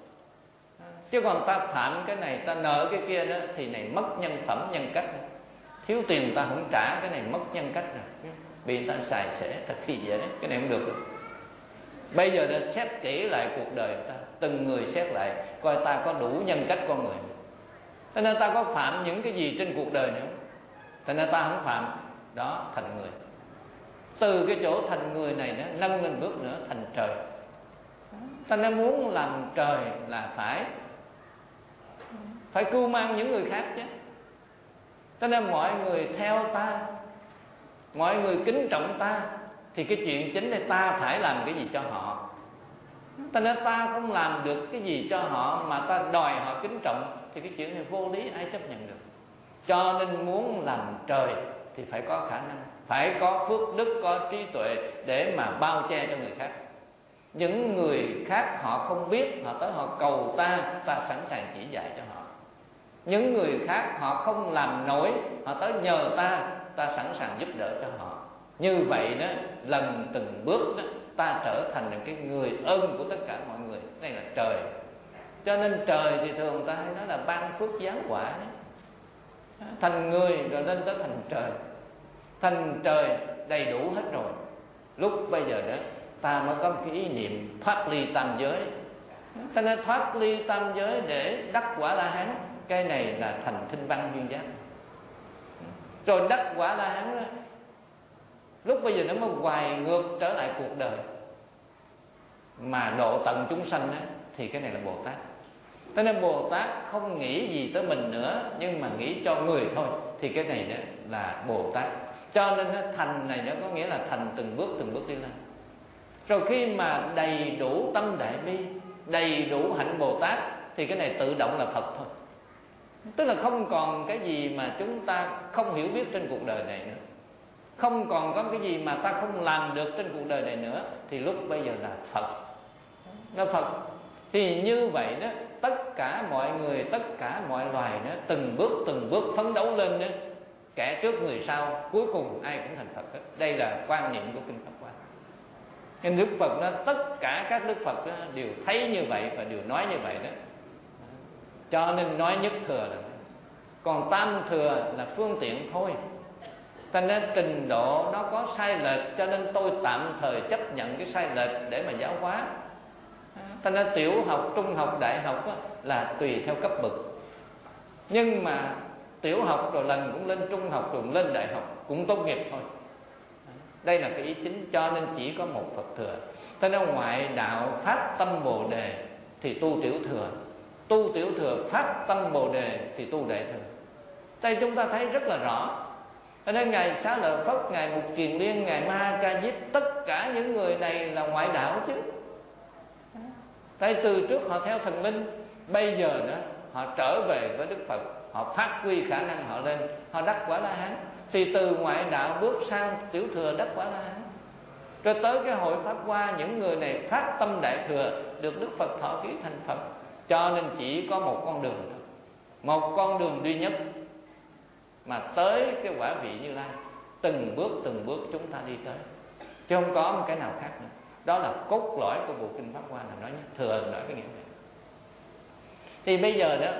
Chứ còn ta phạm cái này, ta nợ cái kia đó, thì này mất nhân phẩm nhân cách. Thiếu tiền ta không trả, cái này mất nhân cách rồi, bị người ta xài xể thật khi dễ, cái này không được rồi. Bây giờ đã xét kỹ lại cuộc đời ta, từng người xét lại coi ta có đủ nhân cách con người. Cho nên ta có phạm những cái gì trên cuộc đời nữa, cho nên ta không phạm, đó thành người. Từ cái chỗ thành người này nó nâng lên bước nữa thành trời. Ta nên muốn làm trời là phải cưu mang những người khác chứ. Cho nên mọi người theo ta, mọi người kính trọng ta, thì cái chuyện chính là ta phải làm cái gì cho họ. Cho nên ta không làm được cái gì cho họ mà ta đòi họ kính trọng, thì cái chuyện này vô lý, ai chấp nhận được. Cho nên muốn làm trời thì phải có khả năng, phải có phước đức, có trí tuệ để mà bao che cho người khác. Những người khác họ không biết, họ tới họ cầu ta, ta sẵn sàng chỉ dạy cho họ. Những người khác họ không làm nổi, họ tới nhờ ta, ta sẵn sàng giúp đỡ cho họ. Như vậy đó, lần từng bước đó, ta trở thành được cái người ơn của tất cả mọi người. Đây là trời. Cho nên trời thì thường người ta hay nói là ban phước giáng quả đó. Thành người rồi lên tới thành trời. Thành trời đầy đủ hết rồi. Lúc bây giờ đó ta mới có một cái ý niệm thoát ly tam giới. Cho nên thoát ly tam giới để đắc quả La Hán, cái này là thành thinh văn duyên giác. Rồi đắc quả La Hán đó, lúc bây giờ nó mới hoài ngược trở lại cuộc đời. mà độ tận chúng sanh á, thì cái này là Bồ Tát. Cho nên Bồ Tát không nghĩ gì tới mình nữa, nhưng mà nghĩ cho người thôi, thì cái này đó là Bồ Tát. Cho nên thành này nó có nghĩa là thành từng bước đi lên. Rồi khi mà đầy đủ tâm đại bi, đầy đủ hạnh Bồ Tát, thì cái này tự động là Phật thôi. Tức là không còn cái gì mà chúng ta không hiểu biết trên cuộc đời này nữa, không còn có cái gì mà ta không làm được trên cuộc đời này nữa, thì lúc bây giờ là Phật. Nó Phật. Thì như vậy đó, tất cả mọi người, tất cả mọi loài đó, từng bước phấn đấu lên đó, kẻ trước người sau, cuối cùng ai cũng thành Phật hết. Đây là quan niệm của Kinh Pháp Hoa. Nên Đức Phật đó, tất cả các Đức Phật đó, đều thấy như vậy và đều nói như vậy đó. Cho nên nói nhất thừa là, còn tam thừa là phương tiện thôi. Cho nên trình độ nó có sai lệch, cho nên tôi tạm thời chấp nhận cái sai lệch để mà giáo hóa. Cho nên tiểu học, trung học, đại học là tùy theo cấp bậc. Nhưng mà tiểu học rồi lần cũng lên trung học, rồi lên đại học cũng tốt nghiệp thôi. Đây là cái ý chính. Cho nên chỉ có một Phật thừa. Cho nên ngoại đạo phát tâm Bồ Đề thì tu tiểu thừa, tu tiểu thừa phát tâm Bồ Đề thì tu đại thừa. Đây chúng ta thấy rất là rõ. Cho nên Ngài Xá Lợi Phất, Ngài Mục Kiền Liên, Ngài Ma Ca Diếp, tất cả những người này là ngoại đạo chứ. Tại từ trước họ theo thần linh, bây giờ đó họ trở về với Đức Phật, họ phát huy khả năng họ lên, họ đắc Quả La Hán. Thì từ ngoại đạo bước sang tiểu thừa đắc Quả La Hán. Rồi tới cái hội Pháp Hoa, những người này phát tâm đại thừa, được Đức Phật thọ ký thành Phật. Cho nên chỉ có một con đường thôi, một con đường duy nhất mà tới cái quả vị Như Lai. Từng bước chúng ta đi tới, chứ không có một cái nào khác nữa. Đó là cốt lõi của bộ Kinh Pháp Hoa, là nói nhất thừa, là nói cái nghĩa này. Thì bây giờ đó,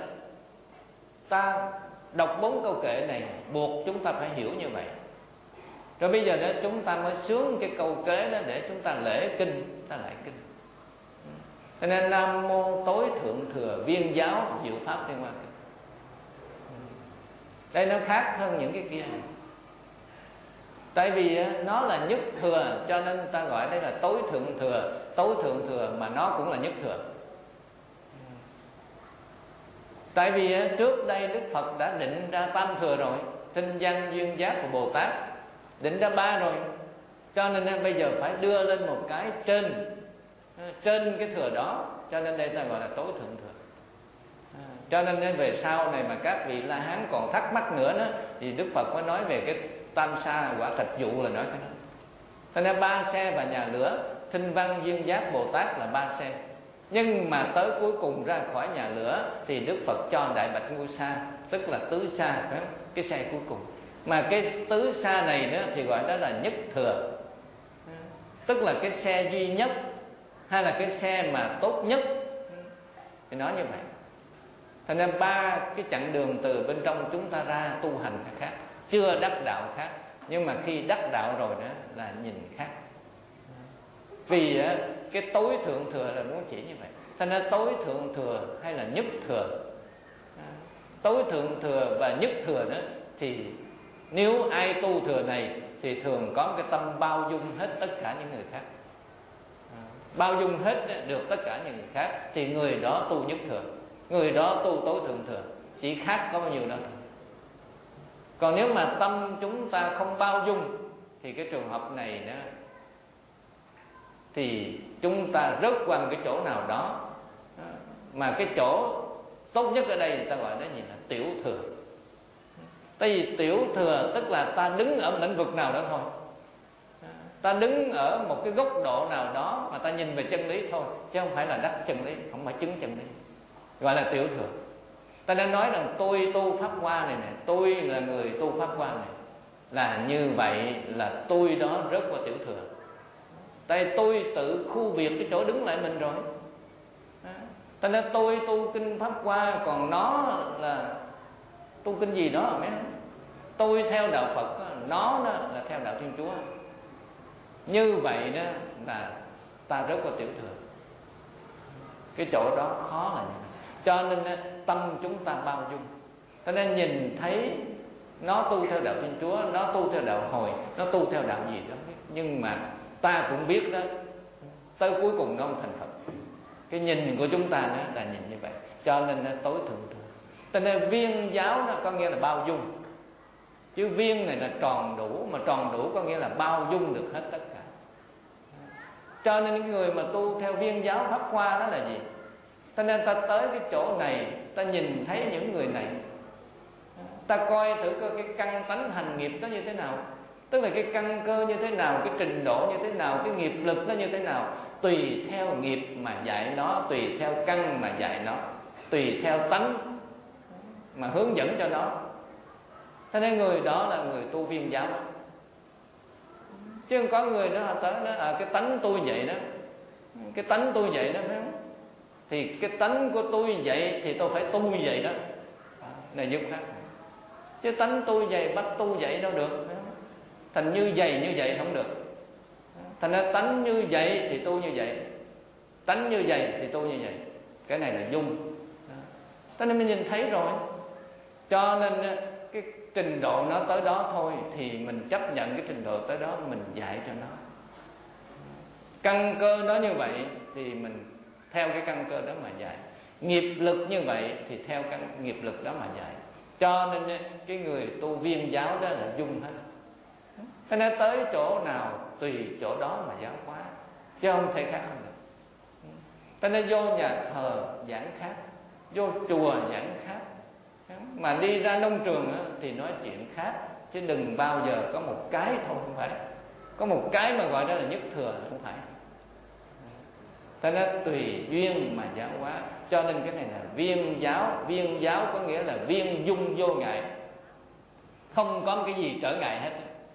ta đọc 4 câu kệ này buộc chúng ta phải hiểu như vậy. Rồi bây giờ đó chúng ta mới sướng cái câu kế đó để chúng ta lễ kinh, ta lại kinh. Cho nên Nam Mô Tối Thượng Thừa Viên Giáo Diệu Pháp Liên Hoa Kinh. Đây nó khác hơn những cái kia. Tại vì nó là nhất thừa, cho nên ta gọi đây là tối thượng thừa. Tối thượng thừa mà nó cũng là nhất thừa. Tại vì trước đây Đức Phật đã định ra tam thừa rồi, Tinh Văn, Duyên Giác và Bồ Tát, định ra 3 rồi. Cho nên bây giờ phải đưa lên một cái trên cái thừa đó. Cho nên đây ta gọi là tối thượng thừa. Cho nên về sau này mà các vị La Hán còn thắc mắc nữa đó, thì Đức Phật mới nói về cái tam sa quả trạch dụ, là nói cái đó. Cho nên 3 xe và nhà lửa, Thinh Văn, Duyên Giác, Bồ Tát là 3 xe. Nhưng mà tới cuối cùng ra khỏi nhà lửa thì Đức Phật cho Đại Bạch Ngưu Sa, tức là tứ sa, cái xe cuối cùng. Mà cái tứ sa này nữa thì gọi đó là nhất thừa, tức là cái xe duy nhất, hay là cái xe mà tốt nhất, thì nói như vậy. Thành nên 3 cái chặng đường từ bên trong chúng ta ra tu hành khác, chưa đắc đạo khác. Nhưng mà khi đắc đạo rồi đó là nhìn khác. Vì cái tối thượng thừa là muốn chỉ như vậy. Thành nên tối thượng thừa hay là nhất thừa, tối thượng thừa và nhất thừa đó, thì nếu ai tu thừa này thì thường có cái tâm bao dung hết tất cả những người khác, bao dung hết được tất cả những người khác, thì người đó tu nhất thừa, người đó tu tối thượng thừa, chỉ khác có bao nhiêu đó thôi. Còn nếu mà tâm chúng ta không bao dung thì cái trường hợp này đó, thì chúng ta rớt qua một cái chỗ nào đó, mà cái chỗ tốt nhất ở đây ta gọi đó gì là tiểu thừa. Tại vì tiểu thừa tức là ta đứng ở lĩnh vực nào đó thôi, ta đứng ở một cái góc độ nào đó mà ta nhìn về chân lý thôi, chứ không phải là đắc chân lý, không phải chứng chân lý, gọi là tiểu thừa. Ta đang nói rằng tôi tu Pháp Hoa này nè, tôi là người tu Pháp Hoa này, là như vậy là tôi đó rớt qua tiểu thừa. Tại tôi tự khu biệt cái chỗ đứng lại mình rồi. Cho nên tôi tu kinh Pháp Hoa, còn nó là tu kinh gì đó mấy. Tôi theo đạo Phật, nó là theo đạo Thiên Chúa. Như vậy đó là ta rớt qua tiểu thừa. Cái chỗ đó khó là như vậy. Cho nên tâm chúng ta bao dung. Cho nên nhìn thấy nó tu theo đạo Thiên Chúa, nó tu theo đạo Hồi, nó tu theo đạo gì đó, nhưng mà ta cũng biết đó, tới cuối cùng nó không thành Phật. Cái nhìn của chúng ta nó là nhìn như vậy, cho nên nó tối thượng thừa. Cho nên viên giáo nó có nghĩa là bao dung, chứ viên này là tròn đủ, mà tròn đủ có nghĩa là bao dung được hết tất cả. Cho nên những người mà tu theo viên giáo Pháp Hoa đó là gì? Cho nên ta tới cái chỗ này, ta nhìn thấy những người này, ta coi thử coi cái căn tánh hành nghiệp nó như thế nào, tức là cái căn cơ như thế nào, cái trình độ như thế nào, cái nghiệp lực nó như thế nào. Tùy theo nghiệp mà dạy nó, tùy theo căn mà dạy nó, tùy theo tánh mà hướng dẫn cho nó. Thế nên người đó là người tu viên giáo. Chứ không có người đó tới nó cái tánh tôi vậy đó, cái tánh tôi vậy đó, phải không? Thì cái tánh của tôi vậy thì tôi phải tu vậy đó, này giúp khác. Chứ tánh tôi vậy bắt tu vậy đâu được, phải không? Thành như vậy không được. Thành ra tánh như vậy thì tu như vậy, tánh như vậy thì tu như vậy. Cái này là dung. Cho nên mình nhìn thấy rồi. Cho nên cái trình độ nó tới đó thôi, thì mình chấp nhận cái trình độ tới đó, mình dạy cho nó. Căn cơ nó như vậy thì mình theo cái căn cơ đó mà dạy. Nghiệp lực như vậy thì theo căn nghiệp lực đó mà dạy. Cho nên cái người tu viên giáo đó là dung hết. Cho nên tới chỗ nào tùy chỗ đó mà giáo hóa, chứ không thể khác hơn được. Cho nên vô nhà thờ giảng khác, vô chùa giảng khác, mà đi ra nông trường thì nói chuyện khác. Chứ đừng bao giờ có một cái thôi, không phải. Có một cái mà gọi đó là nhất thừa, không phải. Cho nên tùy duyên mà giáo hóa. Cho nên cái này là viên giáo. Viên giáo có nghĩa là viên dung vô ngại, không có cái gì trở ngại hết.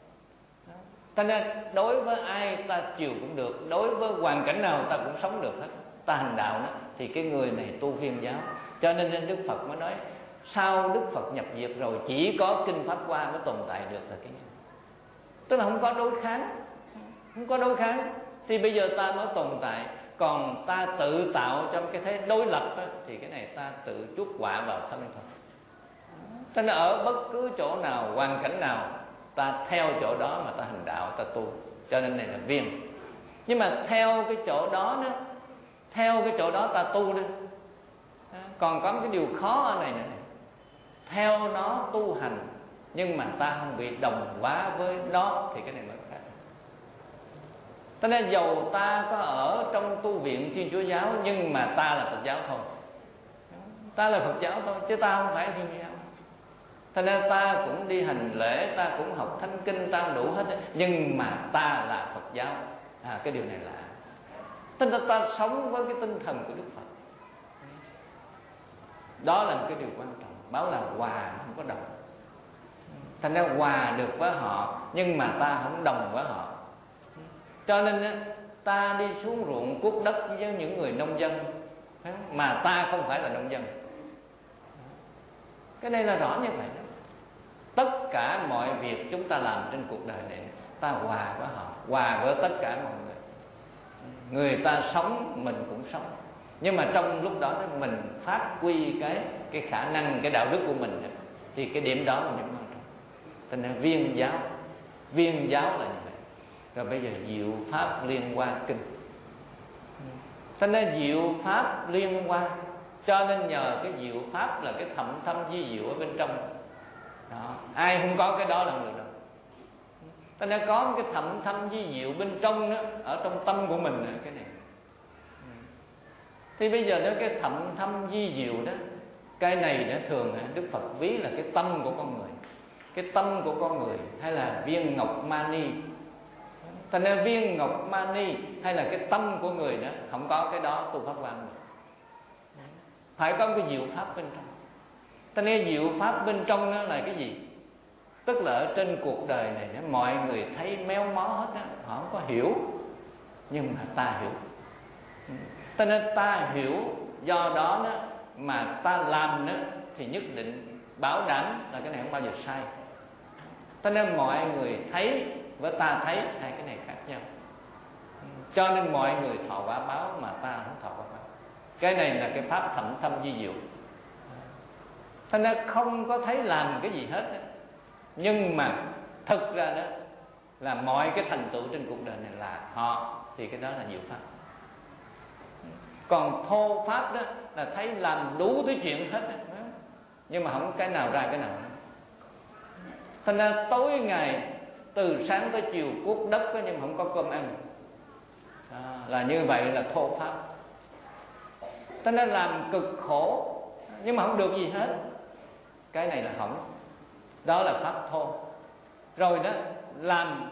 Cho nên đối với ai ta chiều cũng được, đối với hoàn cảnh nào ta cũng sống được hết. Ta hành đạo đó, thì cái người này tu viên giáo. Cho nên Đức Phật mới nói sau Đức Phật nhập diệt rồi chỉ có kinh Pháp Hoa mới tồn tại được là cái gì? Tức là không có đối kháng. Không có đối kháng thì bây giờ ta mới tồn tại. Còn ta tự tạo trong cái thế đối lập đó, thì cái này ta tự chuốc họa vào thân thôi. Cho nên ở bất cứ chỗ nào, hoàn cảnh nào, ta theo chỗ đó mà ta hành đạo, ta tu. Cho nên này là viên. Nhưng mà theo cái chỗ đó đó, theo cái chỗ đó ta tu đó. Còn có cái điều khó ở này nữa này. Theo nó tu hành, nhưng mà ta không bị đồng hóa với nó, thì cái này mới khác. Cho nên dầu ta có ở trong tu viện Thiên Chúa giáo, nhưng mà ta là Phật giáo thôi. Ta là Phật giáo thôi, chứ ta không phải Thiên Chúa giáo. Cho nên ta cũng đi hành lễ, ta cũng học thánh kinh, tam đủ hết, nhưng mà ta là Phật giáo. Cái điều này là tức là ta sống với cái tinh thần của Đức Phật. Đó là một cái điều quan trọng. Báo là hòa không có đồng. Thành ra hòa được với họ, nhưng mà ta không đồng với họ. Cho nên ta đi xuống ruộng cuốc đất với những người nông dân, mà ta không phải là nông dân. Cái này là rõ như vậy đó. Tất cả mọi việc chúng ta làm trên cuộc đời này, ta hòa với họ, hòa với tất cả mọi người. Người ta sống, mình cũng sống. Nhưng mà trong lúc đó mình phát huy cái khả năng, cái đạo đức của mình, thì cái điểm đó là điểm quan trọng. Cho nên viên giáo là như vậy. Rồi bây giờ diệu pháp liên hoa kinh. Cho nên diệu pháp liên hoa, cho nên nhờ cái diệu pháp là cái thậm thâm di diệu ở bên trong đó. Ai không có cái đó là không được đâu. Cho nên có một cái thậm thâm di diệu bên trong đó, ở trong tâm của mình đó, cái này. Thì bây giờ đó cái thậm thâm di diệu đó, cái này đó thường Đức Phật ví là cái tâm của con người. Cái tâm của con người hay là viên ngọc mani. Thành ra viên ngọc mani hay là cái tâm của người đó, không có cái đó tu Pháp Hoa được. Phải có cái diệu pháp bên trong. Thành ra diệu pháp bên trong đó là cái gì? Tức là ở trên cuộc đời này đó, mọi người thấy méo mó hết đó, họ không có hiểu, nhưng mà ta hiểu. Cho nên ta hiểu, do đó mà ta làm đó, thì nhất định bảo đảm là cái này không bao giờ sai. Cho nên mọi người thấy với ta thấy hai cái này khác nhau. Cho nên mọi người thọ quả báo mà ta không thọ quả báo. Cái này là cái pháp thậm thâm di diệu. Cho nên không có thấy làm cái gì hết đó. Nhưng mà thực ra đó là mọi cái thành tựu trên cuộc đời này là họ, thì cái đó là diệu pháp. Còn thô pháp đó là thấy làm đủ thứ chuyện hết, nhưng mà không cái nào ra cái nào. Thành ra tối ngày từ sáng tới chiều cuốc đất đó, nhưng không có cơm ăn, là như vậy là thô pháp. Thành ra làm cực khổ nhưng mà không được gì hết, cái này là hỏng. Đó là pháp thô. Rồi đó, làm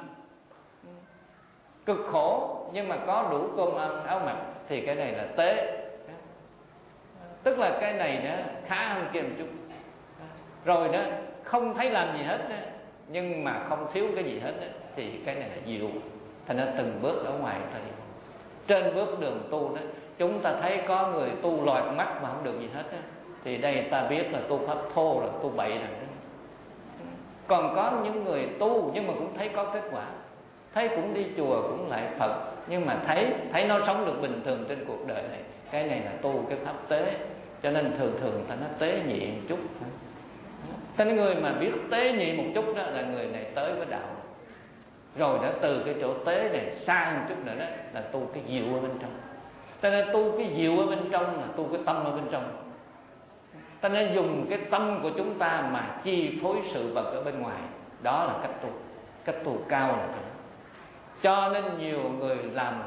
cực khổ nhưng mà có đủ cơm ăn áo mặc thì cái này là tế. Tức là cái này đó khá hơn kia một chút. Rồi đó, không thấy làm gì hết đó, nhưng mà không thiếu cái gì hết đó, thì cái này là diệu. Thành ra từng bước ở ngoài ta đi. Trên bước đường tu đó, chúng ta thấy có người tu loạt mắt mà không được gì hết đó, thì đây ta biết là tu pháp thô rồi, tu bậy rồi. Còn có những người tu nhưng mà cũng thấy có kết quả, thấy cũng đi chùa cũng lại Phật, nhưng mà thấy nó sống được bình thường trên cuộc đời này. Cái này là tu cái pháp tế. Cho nên thường thường ta nói tế nhị một chút. Thế nên người mà biết tế nhị một chút đó là người này tới với đạo. Rồi đã từ cái chỗ tế này xa một chút nữa đó là tu cái diệu ở bên trong. Cho nên tu cái diệu ở bên trong là tu cái tâm ở bên trong. Ta nên dùng cái tâm của chúng ta mà chi phối sự vật ở bên ngoài. Đó là cách tu. Cách tu cao là thế. Cho nên nhiều người làm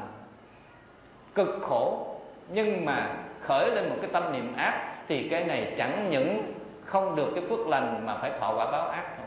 cực khổ nhưng mà khởi lên một cái tâm niệm ác, thì cái này chẳng những không được cái phước lành mà phải thọ quả báo ác thôi.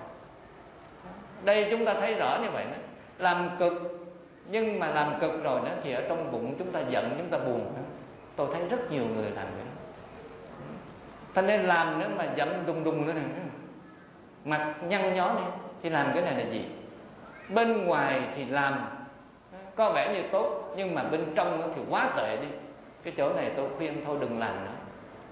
Đây chúng ta thấy rõ như vậy đó. Làm cực, nhưng mà làm cực rồi đó thì ở trong bụng chúng ta giận, chúng ta buồn đó. Tôi thấy rất nhiều người làm vậy đó. Thành nên làm nữa mà giận đùng đùng nữa này, mặt nhăn nhó đi, thì làm cái này là gì? Bên ngoài thì làm có vẻ như tốt, nhưng mà bên trong thì quá tệ đi. Cái chỗ này tôi khuyên thôi đừng làm nữa.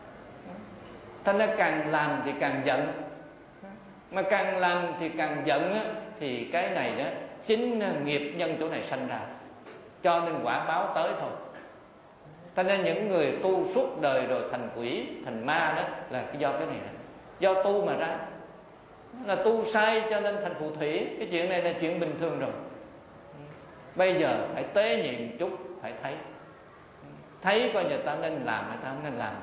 Thành ra càng làm thì càng giận, mà càng làm thì càng giận á, thì cái này đó chính nghiệp nhân chỗ này sanh ra, cho nên quả báo tới thôi. Cho nên những người tu suốt đời rồi thành quỷ, thành ma đó là do cái này đó. Do tu mà ra. Là tu sai cho nên thành phù thủy. Cái chuyện này là chuyện bình thường rồi. Bây giờ phải tế nhị một chút, phải thấy coi giờ ta nên làm hay ta không nên làm.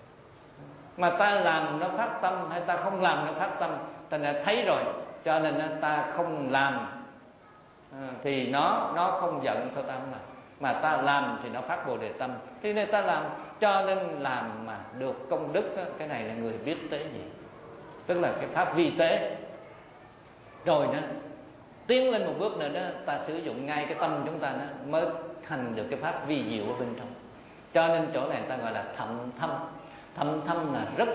Mà ta làm nó phát tâm hay ta không làm nó phát tâm, ta đã thấy rồi, cho nên ta không làm thì nó không giận thôi ta không làm. Mà ta làm thì nó phát Bồ Đề tâm, thì nên ta làm. Cho nên làm mà được công đức đó, cái này là người biết tế nhị, tức là cái pháp vi tế. Rồi đó tiến lên một bước nữa đó, ta sử dụng ngay cái tâm chúng ta đó, mới thành được cái pháp vi diệu ở bên trong. Cho nên chỗ này ta gọi là thậm thâm. Thậm thâm là rất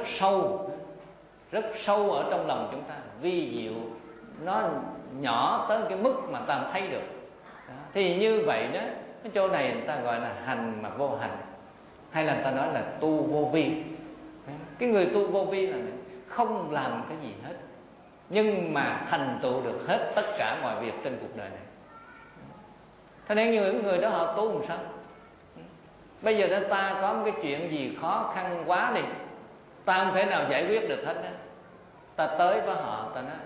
sâu ở trong lòng chúng ta. Vi diệu nó nhỏ tới cái mức mà ta thấy được đó. Thì như vậy đó, cái chỗ này người ta gọi là hành mà vô hành, hay là người ta nói là tu vô vi. Cái người tu vô vi là không làm cái gì hết, nhưng mà thành tựu được hết tất cả mọi việc trên cuộc đời này. Thế nên những người đó họ tu làm sao? Bây giờ đó ta có một cái chuyện gì khó khăn quá đi, ta không thể nào giải quyết được hết đó. Ta tới với họ, ta nói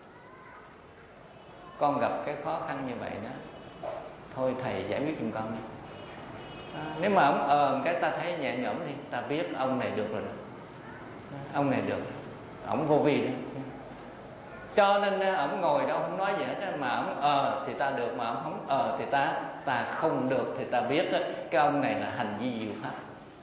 con gặp cái khó khăn như vậy đó, thôi thầy giải quyết giùm con đi. Nếu mà ông cái ta thấy nhẹ nhõm đi, ta biết ông này được rồi đó. Ông này được, ổng vô vi đó. Cho nên ổng ngồi đó không nói gì hết đó, mà ổng thì ta được, mà ổng không thì ta không được, thì ta biết đó, cái ông này là hành vi diệu pháp.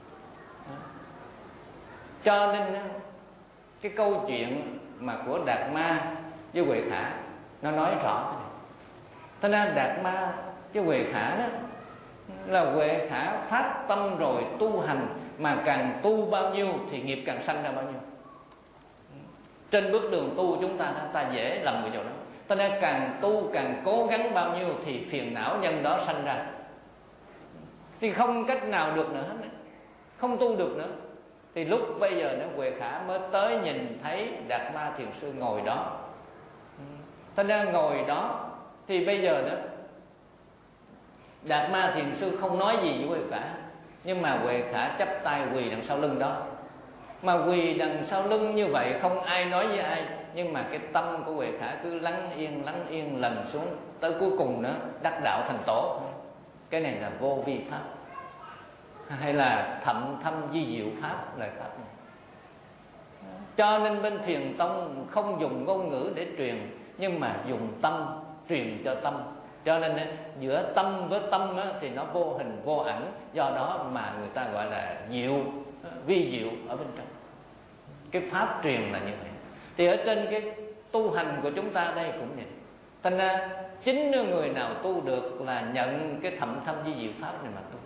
Cho nên cái câu chuyện mà của Đạt Ma với Huệ Khả nó nói rõ. Thế nên Đạt Ma với Huệ Khả đó là Huệ Khả phát tâm rồi tu hành, mà càng tu bao nhiêu thì nghiệp càng sanh ra bao nhiêu. Trên bước đường tu chúng ta dễ lầm cái chỗ đó. Cho nên càng tu càng cố gắng bao nhiêu thì phiền não nhân đó sanh ra, thì không cách nào được nữa hết, không tu được nữa. Thì lúc bây giờ nó Huệ Khả mới tới nhìn thấy Đạt Ma thiền sư ngồi đó. Cho nên ngồi đó thì bây giờ đó Đạt Ma thiền sư không nói gì với Huệ Khả, nhưng mà Huệ Khả chắp tay quỳ đằng sau lưng đó. Mà quỳ đằng sau lưng như vậy không ai nói với ai, nhưng mà cái tâm của Huệ Khả cứ lắng yên lần xuống, tới cuối cùng nữa đắc đạo thành tổ. Cái này là vô vi pháp. hay là thậm thâm vi diệu pháp là pháp này. Cho nên bên Thiền tông không dùng ngôn ngữ để truyền, nhưng mà dùng tâm truyền cho tâm. Cho nên giữa tâm với tâm thì nó vô hình vô ảnh, do đó mà người ta gọi là diệu, vi diệu ở bên trong. Cái pháp truyền là như vậy. Thì ở trên cái tu hành của chúng ta đây cũng vậy. Thành ra chính người nào tu được là nhận cái thậm thâm vi diệu pháp này mà tu.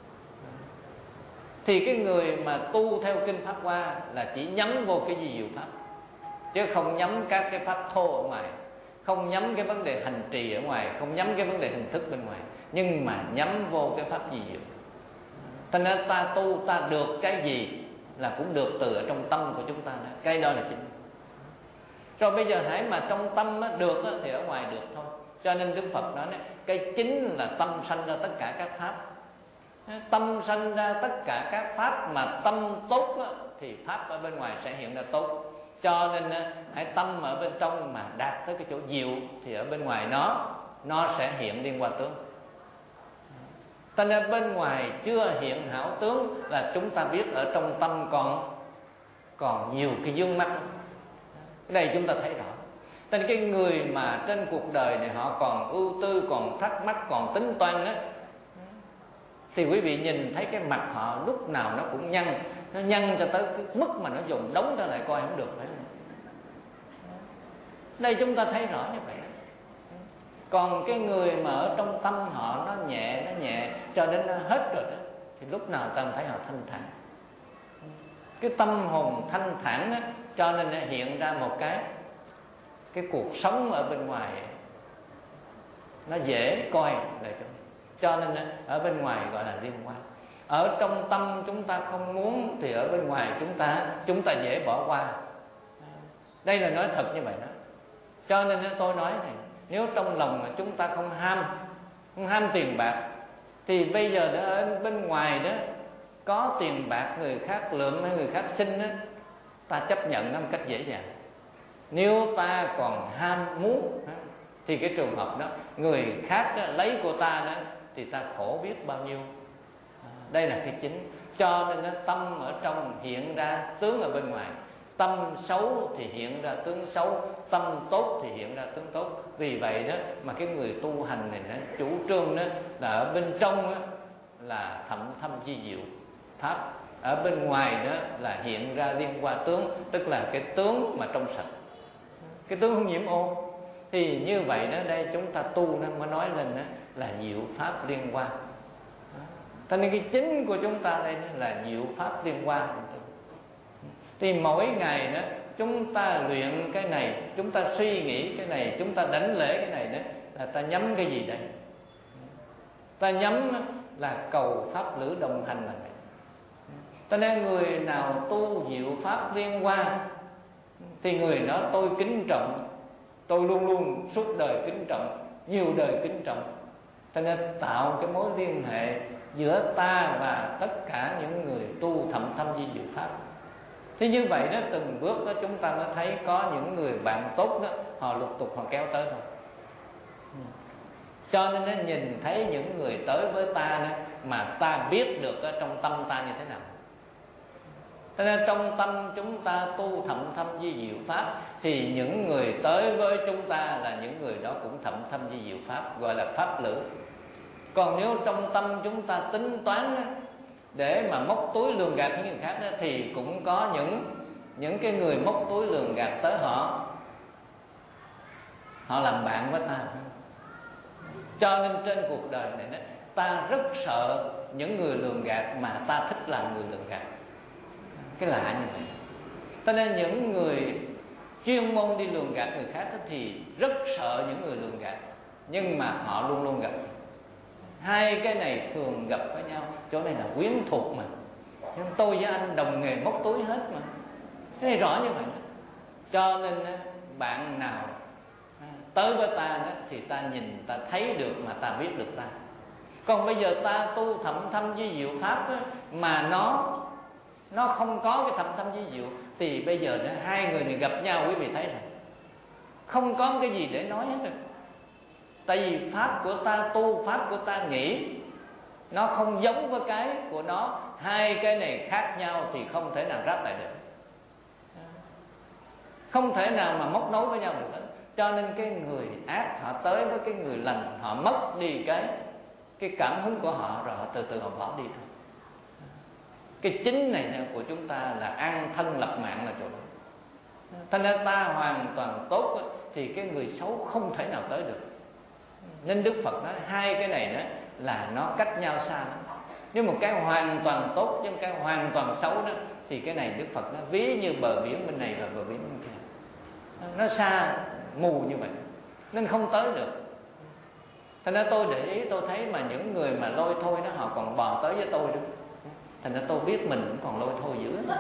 Thì cái người mà tu theo kinh Pháp Hoa là chỉ nhắm vô cái vi diệu pháp, chứ không nhắm các cái pháp thô ở ngoài, không nhắm cái vấn đề hành trì ở ngoài, không nhắm cái vấn đề hình thức bên ngoài, nhưng mà nhắm vô cái pháp vi diệu. Thành ra ta tu, ta được cái gì là cũng được từ ở trong tâm của chúng ta đó. Cái đó là chính. Rồi bây giờ hãy mà trong tâm được thì ở ngoài được thôi. Cho nên Đức Phật nói cái chính là tâm sanh ra tất cả các pháp. Tâm sanh ra tất cả các pháp, mà tâm tốt thì pháp ở bên ngoài sẽ hiện ra tốt. Cho nên hãy tâm ở bên trong mà đạt tới cái chỗ diệu thì ở bên ngoài nó sẽ hiện liên qua tướng. Thành ra bên ngoài chưa hiện hảo tướng là chúng ta biết ở trong tâm còn nhiều cái vướng mắc. Cái này chúng ta thấy rõ. Thành ra cái người mà trên cuộc đời này họ còn ưu tư, còn thắc mắc, còn tính toán thì quý vị nhìn thấy cái mặt họ lúc nào nó cũng nhăn. Nó nhăn cho tới cái mức mà nó dùng đóng trở lại coi không được. Đây chúng ta thấy rõ như vậy. Còn cái người mà ở trong tâm họ nó nhẹ cho đến nó hết rồi đó, thì lúc nào ta thấy họ thanh thản. Cái tâm hồn thanh thản đó, cho nên nó hiện ra một cái cuộc sống ở bên ngoài nó dễ coi lại. Cho nên ở bên ngoài gọi là liên quan. Ở trong tâm chúng ta không muốn thì ở bên ngoài chúng ta dễ bỏ qua. Đây là nói thật như vậy đó. Cho nên tôi nói này, nếu trong lòng mà chúng ta không ham tiền bạc, thì bây giờ đó, ở bên ngoài đó có tiền bạc người khác lượng hay người khác xin đó, ta chấp nhận nó một cách dễ dàng. Nếu ta còn ham muốn thì cái trường hợp đó người khác đó, lấy của ta đó, thì ta khổ biết bao nhiêu. Đây là cái chính. Cho nên tâm ở trong hiện ra tướng ở bên ngoài. Tâm xấu thì hiện ra tướng xấu, tâm tốt thì hiện ra tướng tốt. Vì vậy đó mà cái người tu hành này đó, chủ trương đó là ở bên trong đó, là thậm thâm vi diệu pháp, ở bên ngoài đó là hiện ra liên qua tướng, tức là cái tướng mà trong sạch, cái tướng không nhiễm ô. Thì như vậy đó, đây chúng ta tu nó mới nói lên đó là diệu pháp liên quan. Cho nên cái chính của chúng ta đây là diệu pháp liên quan. Thì mỗi ngày đó chúng ta luyện cái này, chúng ta suy nghĩ cái này, chúng ta đảnh lễ cái này đó, là ta nhắm cái gì đây? Ta nhắm là cầu pháp lữ đồng hành là vậy. Cho nên người nào tu diệu pháp liên quan thì người đó tôi kính trọng, tôi luôn luôn suốt đời kính trọng, nhiều đời kính trọng. Cho nên tạo cái mối liên hệ giữa ta và tất cả những người tu thậm thâm vi diệu pháp. Thế như vậy đó, từng bước đó chúng ta mới thấy có những người bạn tốt đó, họ lục tục họ kéo tới thôi. Cho nên nó nhìn thấy những người tới với ta đó, mà ta biết được ở trong tâm ta như thế nào. Cho nên trong tâm chúng ta tu thậm thâm vi diệu pháp, thì những người tới với chúng ta là những người đó cũng thậm thâm vi diệu pháp, gọi là pháp lữ. Còn nếu trong tâm chúng ta tính toán đó, để mà móc túi lường gạt những người khác đó, thì cũng có những cái người móc túi lường gạt tới họ làm bạn với ta. Cho nên trên cuộc đời này đó, ta rất sợ những người lường gạt mà ta thích làm người lường gạt. Cái lạ như vậy. Cho nên những người chuyên môn đi lường gạt người khác đó, thì rất sợ những người lường gạt, nhưng mà họ luôn luôn gặp. Hai cái này thường gặp với nhau, chỗ này là quyến thuộc mà. Nhưng tôi với anh đồng nghề móc túi hết mà. Cái này rõ như vậy. Cho nên bạn nào tới với ta đó, thì ta nhìn, ta thấy được mà ta biết được ta. Còn bây giờ ta tu thậm thâm vi diệu pháp đó, mà nó không có cái thậm thâm vi diệu, thì bây giờ đó, hai người này gặp nhau quý vị thấy rồi, không có cái gì để nói hết rồi. Tại vì pháp của ta tu, pháp của ta nghĩ, nó không giống với cái của nó, hai cái này khác nhau thì không thể nào ráp lại được, không thể nào mà móc nối với nhau được. Cho nên cái người ác họ tới với cái người lành, họ mất đi cái cảm hứng của họ, rồi họ từ từ họ bỏ đi thôi. Cái chính này của chúng ta là an thân lập mạng là chỗ đó. Thành ra ta hoàn toàn tốt thì cái người xấu không thể nào tới được. Nên Đức Phật nói hai cái này đó là nó cách nhau xa lắm. Nếu một cái hoàn toàn tốt với một cái hoàn toàn xấu đó, thì cái này Đức Phật nó ví như bờ biển bên này và bờ biển bên kia, nó xa mù như vậy nên không tới được. Thành ra tôi để ý, tôi thấy mà những người mà lôi thôi đó, họ còn bò tới với tôi đó. Thành ra tôi biết mình cũng còn lôi thôi dữ lắm,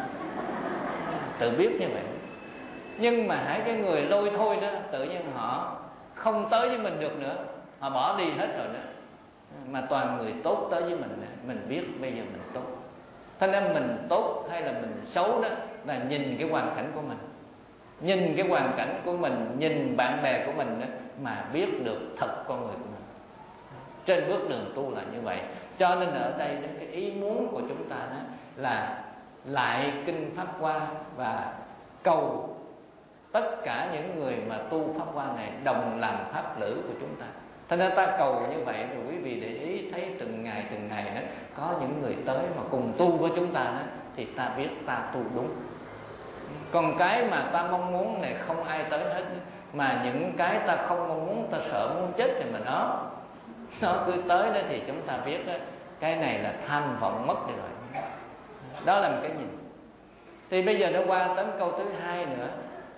tự biết như vậy. Nhưng mà hãy cái người lôi thôi đó, tự nhiên họ không tới với mình được nữa, họ bỏ đi hết rồi đó. Mà toàn người tốt tới với mình biết bây giờ mình tốt. Thành ra mình tốt hay là mình xấu đó là nhìn cái hoàn cảnh của mình, nhìn cái hoàn cảnh của mình, nhìn bạn bè của mình đó, mà biết được thật con người của mình. Trên bước đường tu là như vậy. Cho nên ở đây cái ý muốn của chúng ta đó là lại kinh Pháp Hoa và cầu tất cả những người mà tu Pháp Hoa này đồng làm pháp lữ của chúng ta. Thành ra ta cầu như vậy rồi quý vị để ý thấy từng ngày đó có những người tới mà cùng tu với chúng ta đó, thì ta biết ta tu đúng. Còn cái mà ta mong muốn này không ai tới hết, mà những cái ta không mong muốn, ta sợ muốn chết thì mà nó cứ tới đó thì chúng ta biết đó, cái này là tham vọng mất đi rồi. Đó là một cái nhìn. Thì bây giờ nó qua tới câu thứ hai nữa.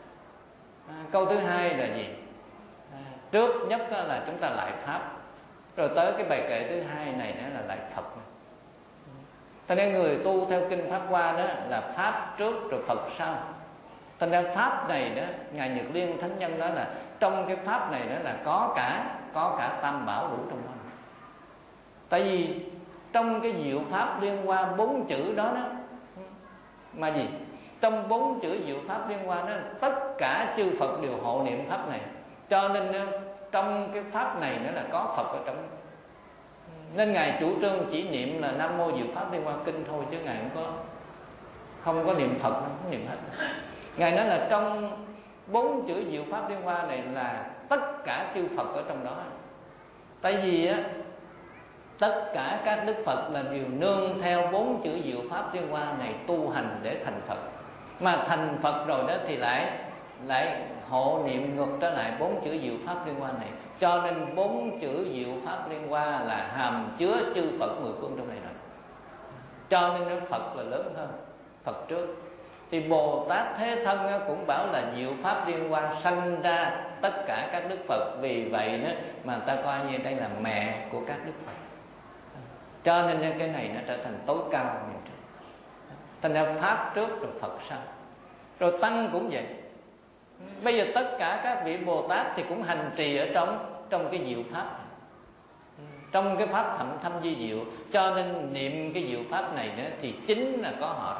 Câu thứ hai là gì? Trước nhất là chúng ta lại Pháp, rồi tới cái bài kệ thứ hai này nữa là lại Phật. Thành ra người tu theo kinh Pháp Hoa đó là Pháp trước rồi Phật sau. Thành ra Pháp này đó, Ngài Nhật Liên Thánh Nhân đó là trong cái Pháp này đó là có cả Tam Bảo đủ trong đó. Tại vì trong cái diệu Pháp liên hoa 4 chữ đó đó, mà gì? Trong 4 chữ diệu Pháp liên hoa đó, tất cả chư Phật đều hộ niệm Pháp này. Cho nên trong cái Pháp này nữa là có Phật ở trong. Nên Ngài chủ trương chỉ niệm là Nam Mô Diệu Pháp Liên Hoa Kinh thôi, chứ Ngài không có niệm Phật, không niệm hết. Ngài nói là trong 4 chữ diệu Pháp Liên Hoa này là tất cả chư Phật ở trong đó. Tại vì á, tất cả các Đức Phật là đều nương theo 4 chữ diệu Pháp Liên Hoa này tu hành để thành Phật. Mà thành Phật rồi đó thì lại hộ niệm ngược trở lại 4 chữ diệu Pháp Liên Hoa này. Cho nên 4 chữ diệu Pháp Liên Hoa là hàm chứa chư Phật mười phương trong này rồi. Cho nên cái Phật là lớn hơn Phật trước. Thì Bồ Tát Thế Thân cũng bảo là diệu Pháp Liên Hoa sanh ra tất cả các Đức Phật. Vì vậy đó mà ta coi như đây là mẹ của các Đức Phật. Cho nên cái này nó trở thành tối cao. Thành ra Pháp trước rồi Phật sau. Rồi Tăng cũng vậy. Bây giờ tất cả các vị Bồ Tát thì cũng hành trì ở trong cái diệu Pháp, trong cái Pháp Thậm Thâm Di Diệu. Cho nên niệm cái diệu Pháp này nữa thì chính là có họ.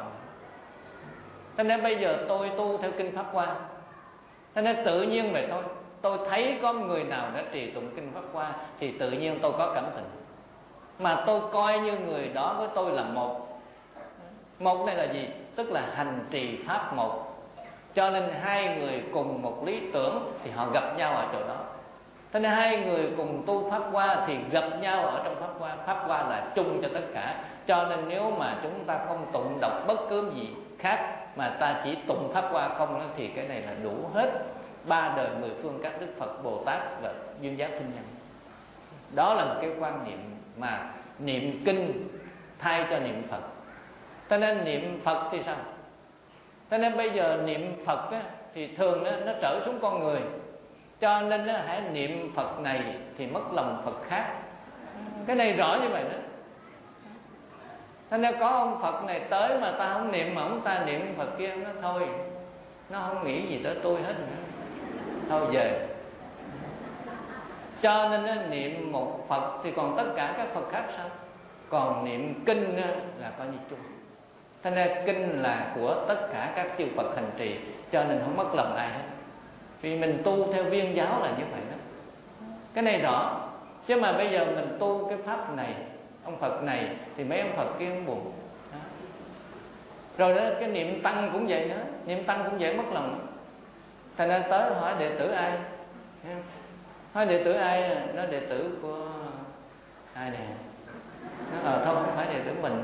Thế nên bây giờ tôi tu theo kinh Pháp Hoa, thế nên tự nhiên vậy thôi. Tôi thấy có người nào đã trì tụng kinh Pháp Hoa thì tự nhiên tôi có cảm tình. Mà tôi coi như người đó với tôi là một. Một này là gì? Tức là hành trì Pháp một. Cho nên hai người cùng một lý tưởng thì họ gặp nhau ở chỗ đó. Thế nên hai người cùng tu Pháp Hoa thì gặp nhau ở trong Pháp Hoa. Pháp Hoa là chung cho tất cả. Cho nên nếu mà chúng ta không tụng đọc bất cứ gì khác, mà ta chỉ tụng Pháp Hoa không đó, thì cái này là đủ hết 3 đời 10 phương các Đức Phật, Bồ Tát và Duyên Giác Thiên Nhân. Đó là một cái quan niệm mà niệm kinh thay cho niệm Phật. Cho nên niệm Phật thì sao? Cho nên bây giờ niệm Phật á, thì thường nó trở xuống con người. Cho nên hãy niệm Phật này thì mất lòng Phật khác. Cái này rõ như vậy đó. Cho nên có ông Phật này tới mà ta không niệm, mà ông ta niệm Phật kia, nó thôi, nó không nghĩ gì tới tôi hết nữa, thôi về. Cho nên niệm một Phật thì còn tất cả các Phật khác sao? Còn niệm kinh là coi như chung. Thế nên kinh là của tất cả các chư Phật hành trì. Cho nên không mất lòng ai hết. Vì mình tu theo Viên giáo là như vậy đó. Cái này rõ. Chứ mà bây giờ mình tu cái Pháp này ông Phật này thì mấy ông Phật kia cũng buồn đó. Rồi đó cái niệm tăng cũng vậy nữa, niệm tăng cũng dễ mất lòng. Thành ra tới hỏi đệ tử ai, hỏi đệ tử ai, nó đệ tử của ai nè, nó thôi không phải đệ tử mình.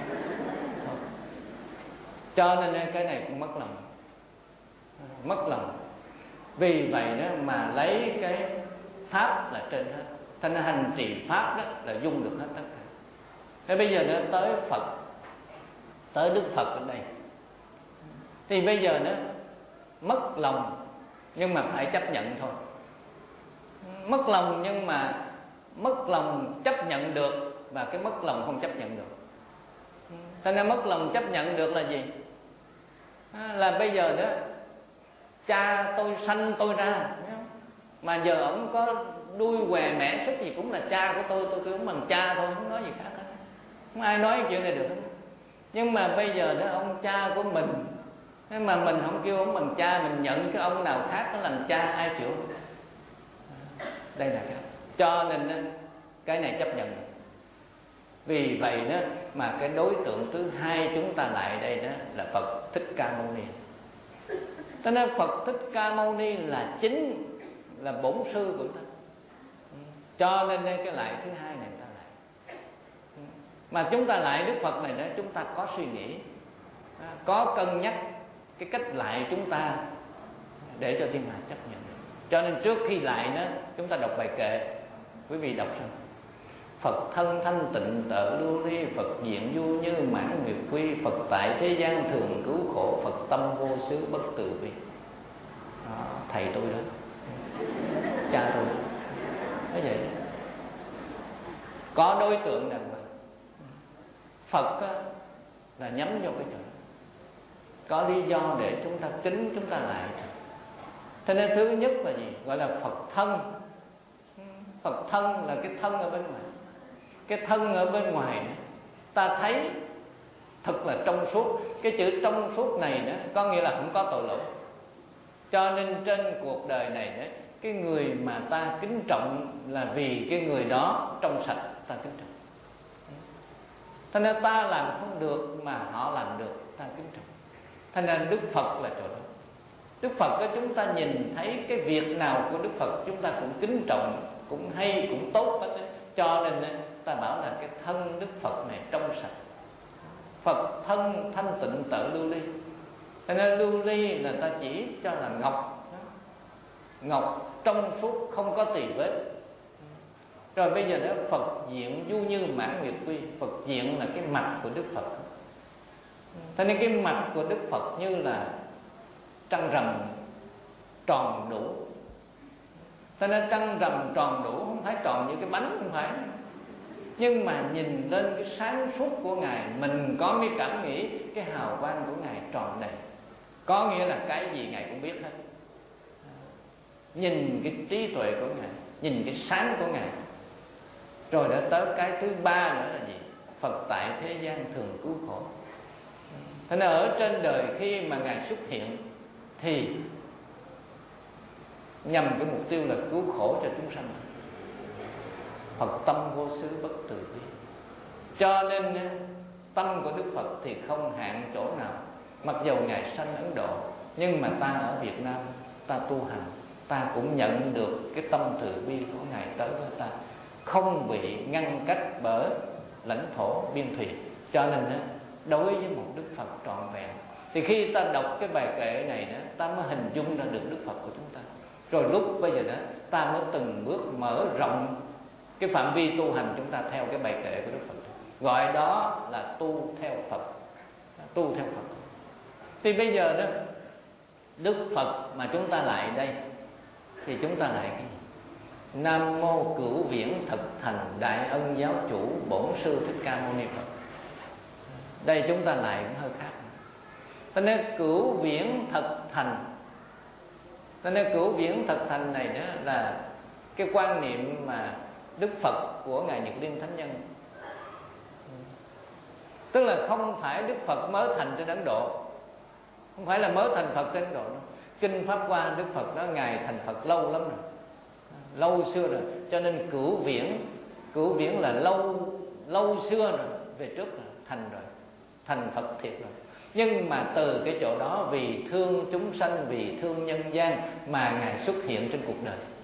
Cho nên cái này cũng mất lòng, mất lòng. Vì vậy đó mà lấy cái pháp là trên hết. Thành ra hành trì pháp đó là dung được hết tất cả. Thế bây giờ nó tới Phật, tới Đức Phật ở đây, thì bây giờ nó mất lòng nhưng mà phải chấp nhận thôi. Mất lòng nhưng mà mất lòng chấp nhận được, và cái mất lòng không chấp nhận được. Thành ra mất lòng chấp nhận được là gì? Là bây giờ đó cha tôi sanh tôi ra, mà giờ ổng có đuôi què mẹ sức gì cũng là cha của tôi cũng bằng cha thôi, không nói gì khác hết, không ai nói chuyện này được hết. Nhưng mà bây giờ đó ông cha của mình, mà mình không kêu ông bằng cha, mình nhận cái ông nào khác nó làm cha, ai chịu? Đây là cái. Cho nên cái này chấp nhận được. Vì vậy đó mà cái đối tượng thứ hai chúng ta lại đây đó là Phật Thích Ca Mâu Ni. Cho nên Phật Thích Ca Mâu Ni là chính, là bổn sư của ta. Cho nên cái lại thứ hai này ta lại. Mà chúng ta lại Đức Phật này đó, chúng ta có suy nghĩ, có cân nhắc cái cách lại chúng ta để cho thiên hạ chấp nhận. Cho nên trước khi lại đó, chúng ta đọc bài kệ. Quý vị đọc xem: Phật thân thanh tịnh tợ lưu ly, Phật diện du như mãn nguyệt quy, Phật tại thế gian thường cứu khổ, Phật tâm vô xứ bất từ bi. Thầy tôi đó, cha tôi đó, nói vậy. Có đối tượng đàng hoàng. Phật là nhắm vô cái chỗ đó. Có lý do để chúng ta kính, chúng ta lại. Cho nên thứ nhất là gì? Gọi là Phật thân. Phật thân là cái thân ở bên ngoài. Cái thân ở bên ngoài đó, ta thấy thật là trong suốt. Cái chữ trong suốt này đó có nghĩa là không có tội lỗi. Cho nên trên cuộc đời này đó, cái người mà ta kính trọng là vì cái người đó trong sạch, ta kính trọng. Thành ra ta làm không được mà họ làm được, ta kính trọng. Thành ra Đức Phật là chỗ đó. Đức Phật đó, chúng ta nhìn thấy cái việc nào của Đức Phật chúng ta cũng kính trọng, cũng hay, cũng tốt hết. Cho nên ta bảo là cái thân Đức Phật này trong sạch. Phật thân thanh tịnh tợ lưu ly. Cho nên lưu ly là ta chỉ cho là ngọc, ngọc trong suốt không có tì vết. Rồi bây giờ đó Phật diện du như mãn nguyệt quy. Phật diện là cái mặt của Đức Phật. Cho nên cái mặt của Đức Phật như là trăng rằm tròn đủ. Cho nên trăng rằm tròn đủ không phải tròn như cái bánh, không phải. Nhưng mà nhìn lên cái sáng suốt của Ngài, mình có mới cảm nghĩ cái hào quang của Ngài tròn đầy. Có nghĩa là cái gì Ngài cũng biết hết. Nhìn cái trí tuệ của Ngài, nhìn cái sáng của Ngài. Rồi đã tới cái thứ ba nữa là gì? Phật tại thế gian thường cứu khổ. Thế nên ở trên đời khi mà Ngài xuất hiện thì nhằm cái mục tiêu là cứu khổ cho chúng sanh. Phật tâm vô xứ bất từ bi. Cho nên tâm của Đức Phật thì không hạn chỗ nào. Mặc dầu Ngài sanh Ấn Độ, nhưng mà ta ở Việt Nam, ta tu hành, ta cũng nhận được cái tâm từ bi của Ngài tới với ta, không bị ngăn cách bởi lãnh thổ biên thùy. Cho nên đối với một Đức Phật trọn vẹn, thì khi ta đọc cái bài kệ này đó, ta mới hình dung ra được Đức Phật của chúng ta. Rồi lúc bây giờ đó, ta mới từng bước mở rộng cái phạm vi tu hành chúng ta theo cái bài kệ của Đức Phật. Gọi đó là tu theo Phật. Tu theo Phật. Thì bây giờ đó, Đức Phật mà chúng ta lại đây, thì chúng ta lại cái gì? Nam mô Cửu Viễn Thực Thành Đại Ân Giáo Chủ Bổn Sư Thích Ca Mâu Ni Phật. Đây chúng ta lại cũng hơi khác. Cho nên Cửu Viễn Thực Thành. Cho nên Cửu Viễn Thực Thành này đó là cái quan niệm mà Đức Phật của Ngài Nhật Liên Thánh Nhân. Tức là không phải Đức Phật mới thành trên Ấn Độ, không phải là mới thành Phật trên Ấn Độ đâu. Kinh Pháp Hoa Đức Phật đó Ngài thành Phật lâu lắm rồi, lâu xưa rồi. Cho nên Cửu Viễn, Cửu Viễn là lâu xưa rồi, về trước rồi, thành Phật thiệt rồi. Nhưng mà từ cái chỗ đó vì thương chúng sanh, vì thương nhân gian mà Ngài xuất hiện trên cuộc đời.